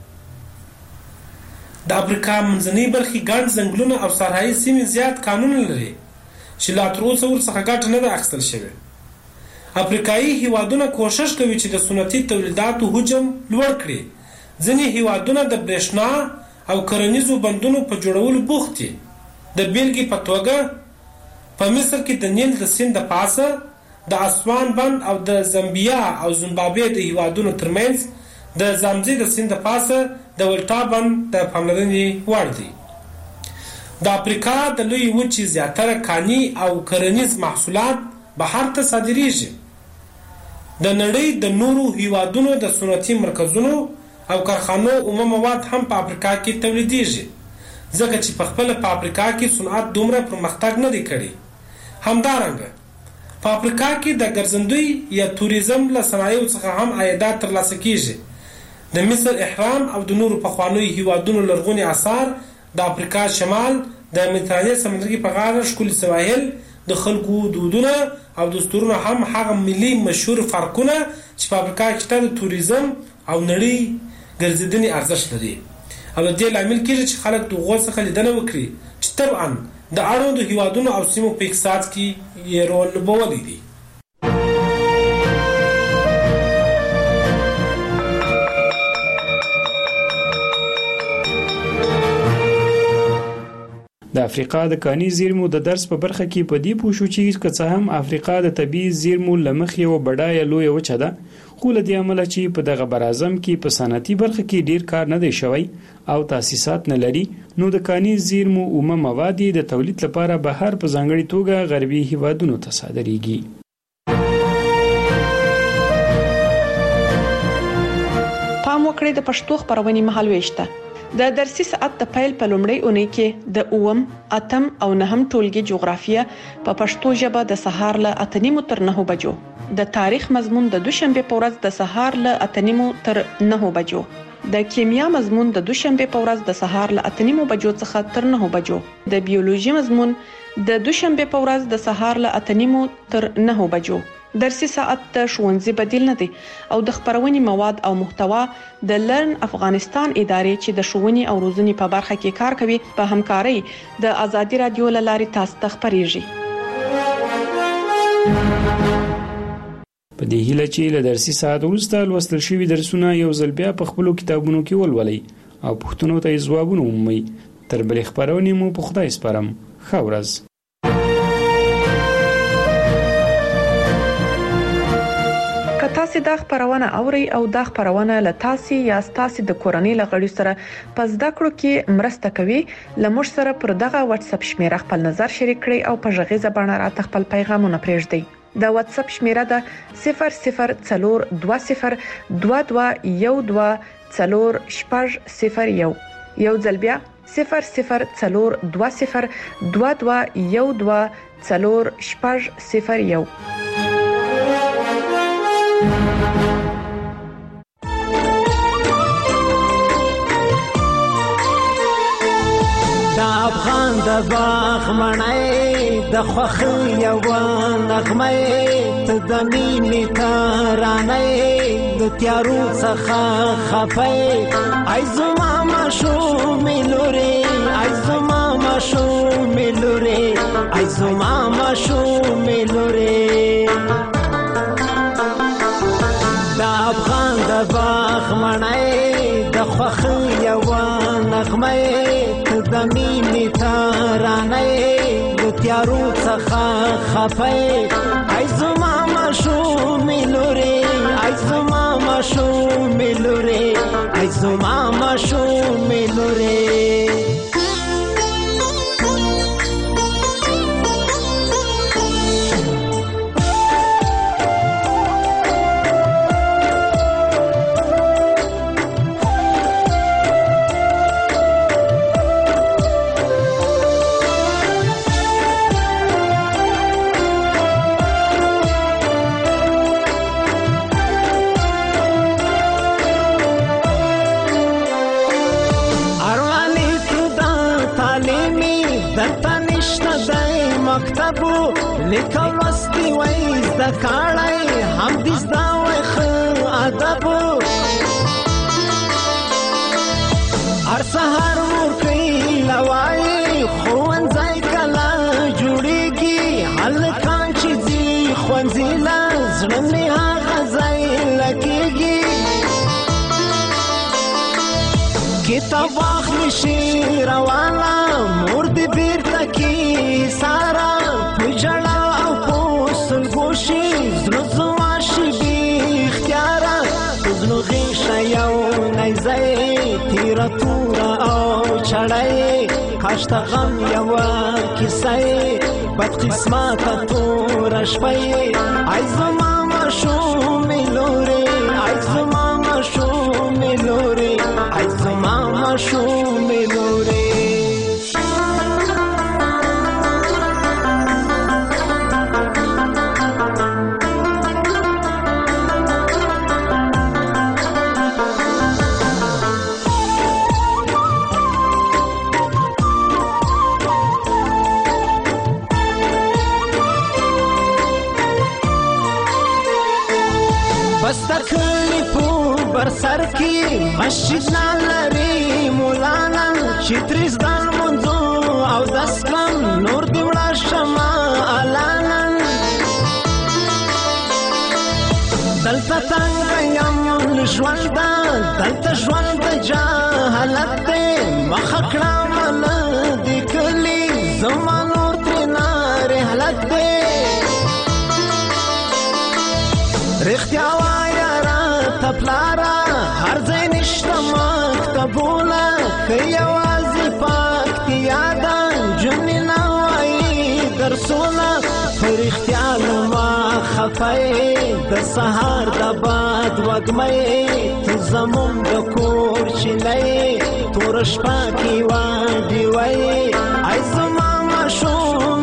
Speaker 25: د افریقا منځنۍ برخې ګڼ ځنګلونه او صحرایي سیمې زیات کانونه لري چې لا تر اوسه ورڅخه ګټه نه ده اخیستل شوې. افریقایي هیوادونه کوشش کوي چې د صنعتي تولیداتو حجم لوړ کړي. ځینې هیوادونه د برېښنا او کرنیزو بندونو په جوړولو بوخت دي. د بیلګې په توګه په مصر کې د نیل د سیند د پاسه د اسوان بند او د زامبیا او زیمبابوې د هیوادونو ترمنځ د زامزي د سیند د پاسه د ولټا بند د پاملرنې وړ دی. د افریقا د لوی وچې زیاتره کاني او کرنیز محصولات بهر ته صادریږي. د نړۍ د نورو هیوادونو د صنعتي مرکزونو او کارخانو اومه مواد هم په افریقا کې تولیدیږي. ځکه چې په خپل په افریقا کې صنعت دومره پرمختګ نه دی کړی. همدارنګه په افریقا کې د ګرځندوی یا توریزم له صنایعو څخه هم عایدات ترلاسه کیږي. د مصر احرام او د نورو پخوانیو هیوادونو لرغوني آثار، د افریقا شمال، د مدیترانې سمندرګي په غاړه ښکلي سواحل، د خلکو دودونه او دستورونه هم هغه ملي مشهور فرقونه چې په افریقا کې شته د توریزم او نړۍ ګرځېدنې ارزښت لري. او د دې لامل کېږي چې خلک د هغو څخه لیدنه وکړي چې طبعا د اړوندو هیوادونو او سیمو په اقتصاد کې یې رول لوبولی دی.
Speaker 24: د افریقا د کاني زیرمو د درس په برخه کې په دې پوښو چې که څه هم افریقا د طبیعي زیرمو لمخ یو بډایه لوی وچه ده، خو له دې امله چې په دغه برازم کې په صنعتي برخه کې ډیر کار نه دی شوی او تاسیسات نه لري، نو د کاني زیرمو اومه مواد د تولید لپاره بهر په ځانګړي توګه غربي هیوادونو ته صادریږي.
Speaker 23: پام وکړئ د پښتو خبرونې مهالويشته. د درسي ساعت د پیل په لومړۍ اونۍ کې د اوم، اتم او نهم ټولګي جغرافیه په پښتو ژبه د سهار له اته نیمو تر نهو بجو، د تاریخ مضمون د دوشنبه په ورځ د سهار له اته نیمو تر نهو بجو، د کیمیا مضمون د دوشنبه په ورځ د سهار له اته نیمو بجو څخه تر نهو بجو، د بیولوژي مضمون د دوشنبه په ورځ د سهار له اته نیمو تر نهو بجو. درسي ساعت د ښوونځي بدیل نه دی او د خبرونې مواد او محتوا د لرن افغانستان ادارې چې د ښوونې او روزنې په برخه کې کار کوي په همکارۍ د ازادي رادیو له لارې تاسو ته خبرېږي.
Speaker 24: په دې هیله چې له درسي ساعت وروسته لوستل شوي درسونه یو ځل بیا په خپلو کتابونو کې ولولئ او پوښتنو ته یې ځوابونه ومومئ. تر بلې خبرونې مو په خدای سپارم. ښه ورځ. تاسو دا خبرونه اوري او دا خبرونه له تاسو یا تاسو د کورنۍ لغړی سره پس د کړو کې مرسته کوي. لمر سره پر دغه واتس اپ شمیره خپل نظر شریک کړئ او په ژغې زبانه را خپل پیغامونه پرېږدئ. د واتس اپ شمیره ده صفر صفر څلور دوه صفر دوه دوه یو دوه څلور شپږ صفر یو. یو ځل بیا صفر صفر څلور دوه صفر دوه دوه یو دوه څلور شپږ صفر یو.
Speaker 1: دا افغان د باغ مړی د خوښۍ یوه نغمه ته د مینې ترانې د تیارو څخه خفه ای زما ماشومې لورې ای زما ماشومې لورې ای زما ماشومې لورې. دا افغان د باغ مړی د خوښۍ یوه نغمه ته د مینې ترانې د تیارو څخه خفه ای زما ماشومې لورې ای زما ماشومې لورې ای زما ماشومې لورې. لیکل لوستي وای زده کړئ هم دې زده وای ښه ادب هر سهار ورکوي لوایي ښوونځی کله جوړېږي هلکان چې ځي ښوونځي له زړه مې هغه ځای لګېږي کتاب واخلي شي روانه مور دې بیرته کې ساره په ژړا او په سلګوشي زړه زما شي بې اختیاره په زړه غېږه یو نیزی تیره توره او چړی کاش ته غم یوه کیسه بد قسمته توره شپه ای زما ماشومې لورې ای زما ماشومې لورې ای زما ماشومې لورې. بس د کلی په بر سر کې مسجد نه لري مولانا چې تریس دان منځو او دس کم نور دی وړه شمه الانا دلته څنګه یم ژوند دلته ژوند د جهالت دی مخه کړه منه د کلي زما نور ترېنه رحلت دی رښتیا وایه راته پلاره هر ځای نشته مکتبونه که یوازې پکتیا ده جملې نه وایي درسونه په رښتیا نو ما خفه یې د سهار د باد وږمه ته زموږ د کور چیلۍ توره شپه کې یوه ډیوه ای زما ماشوم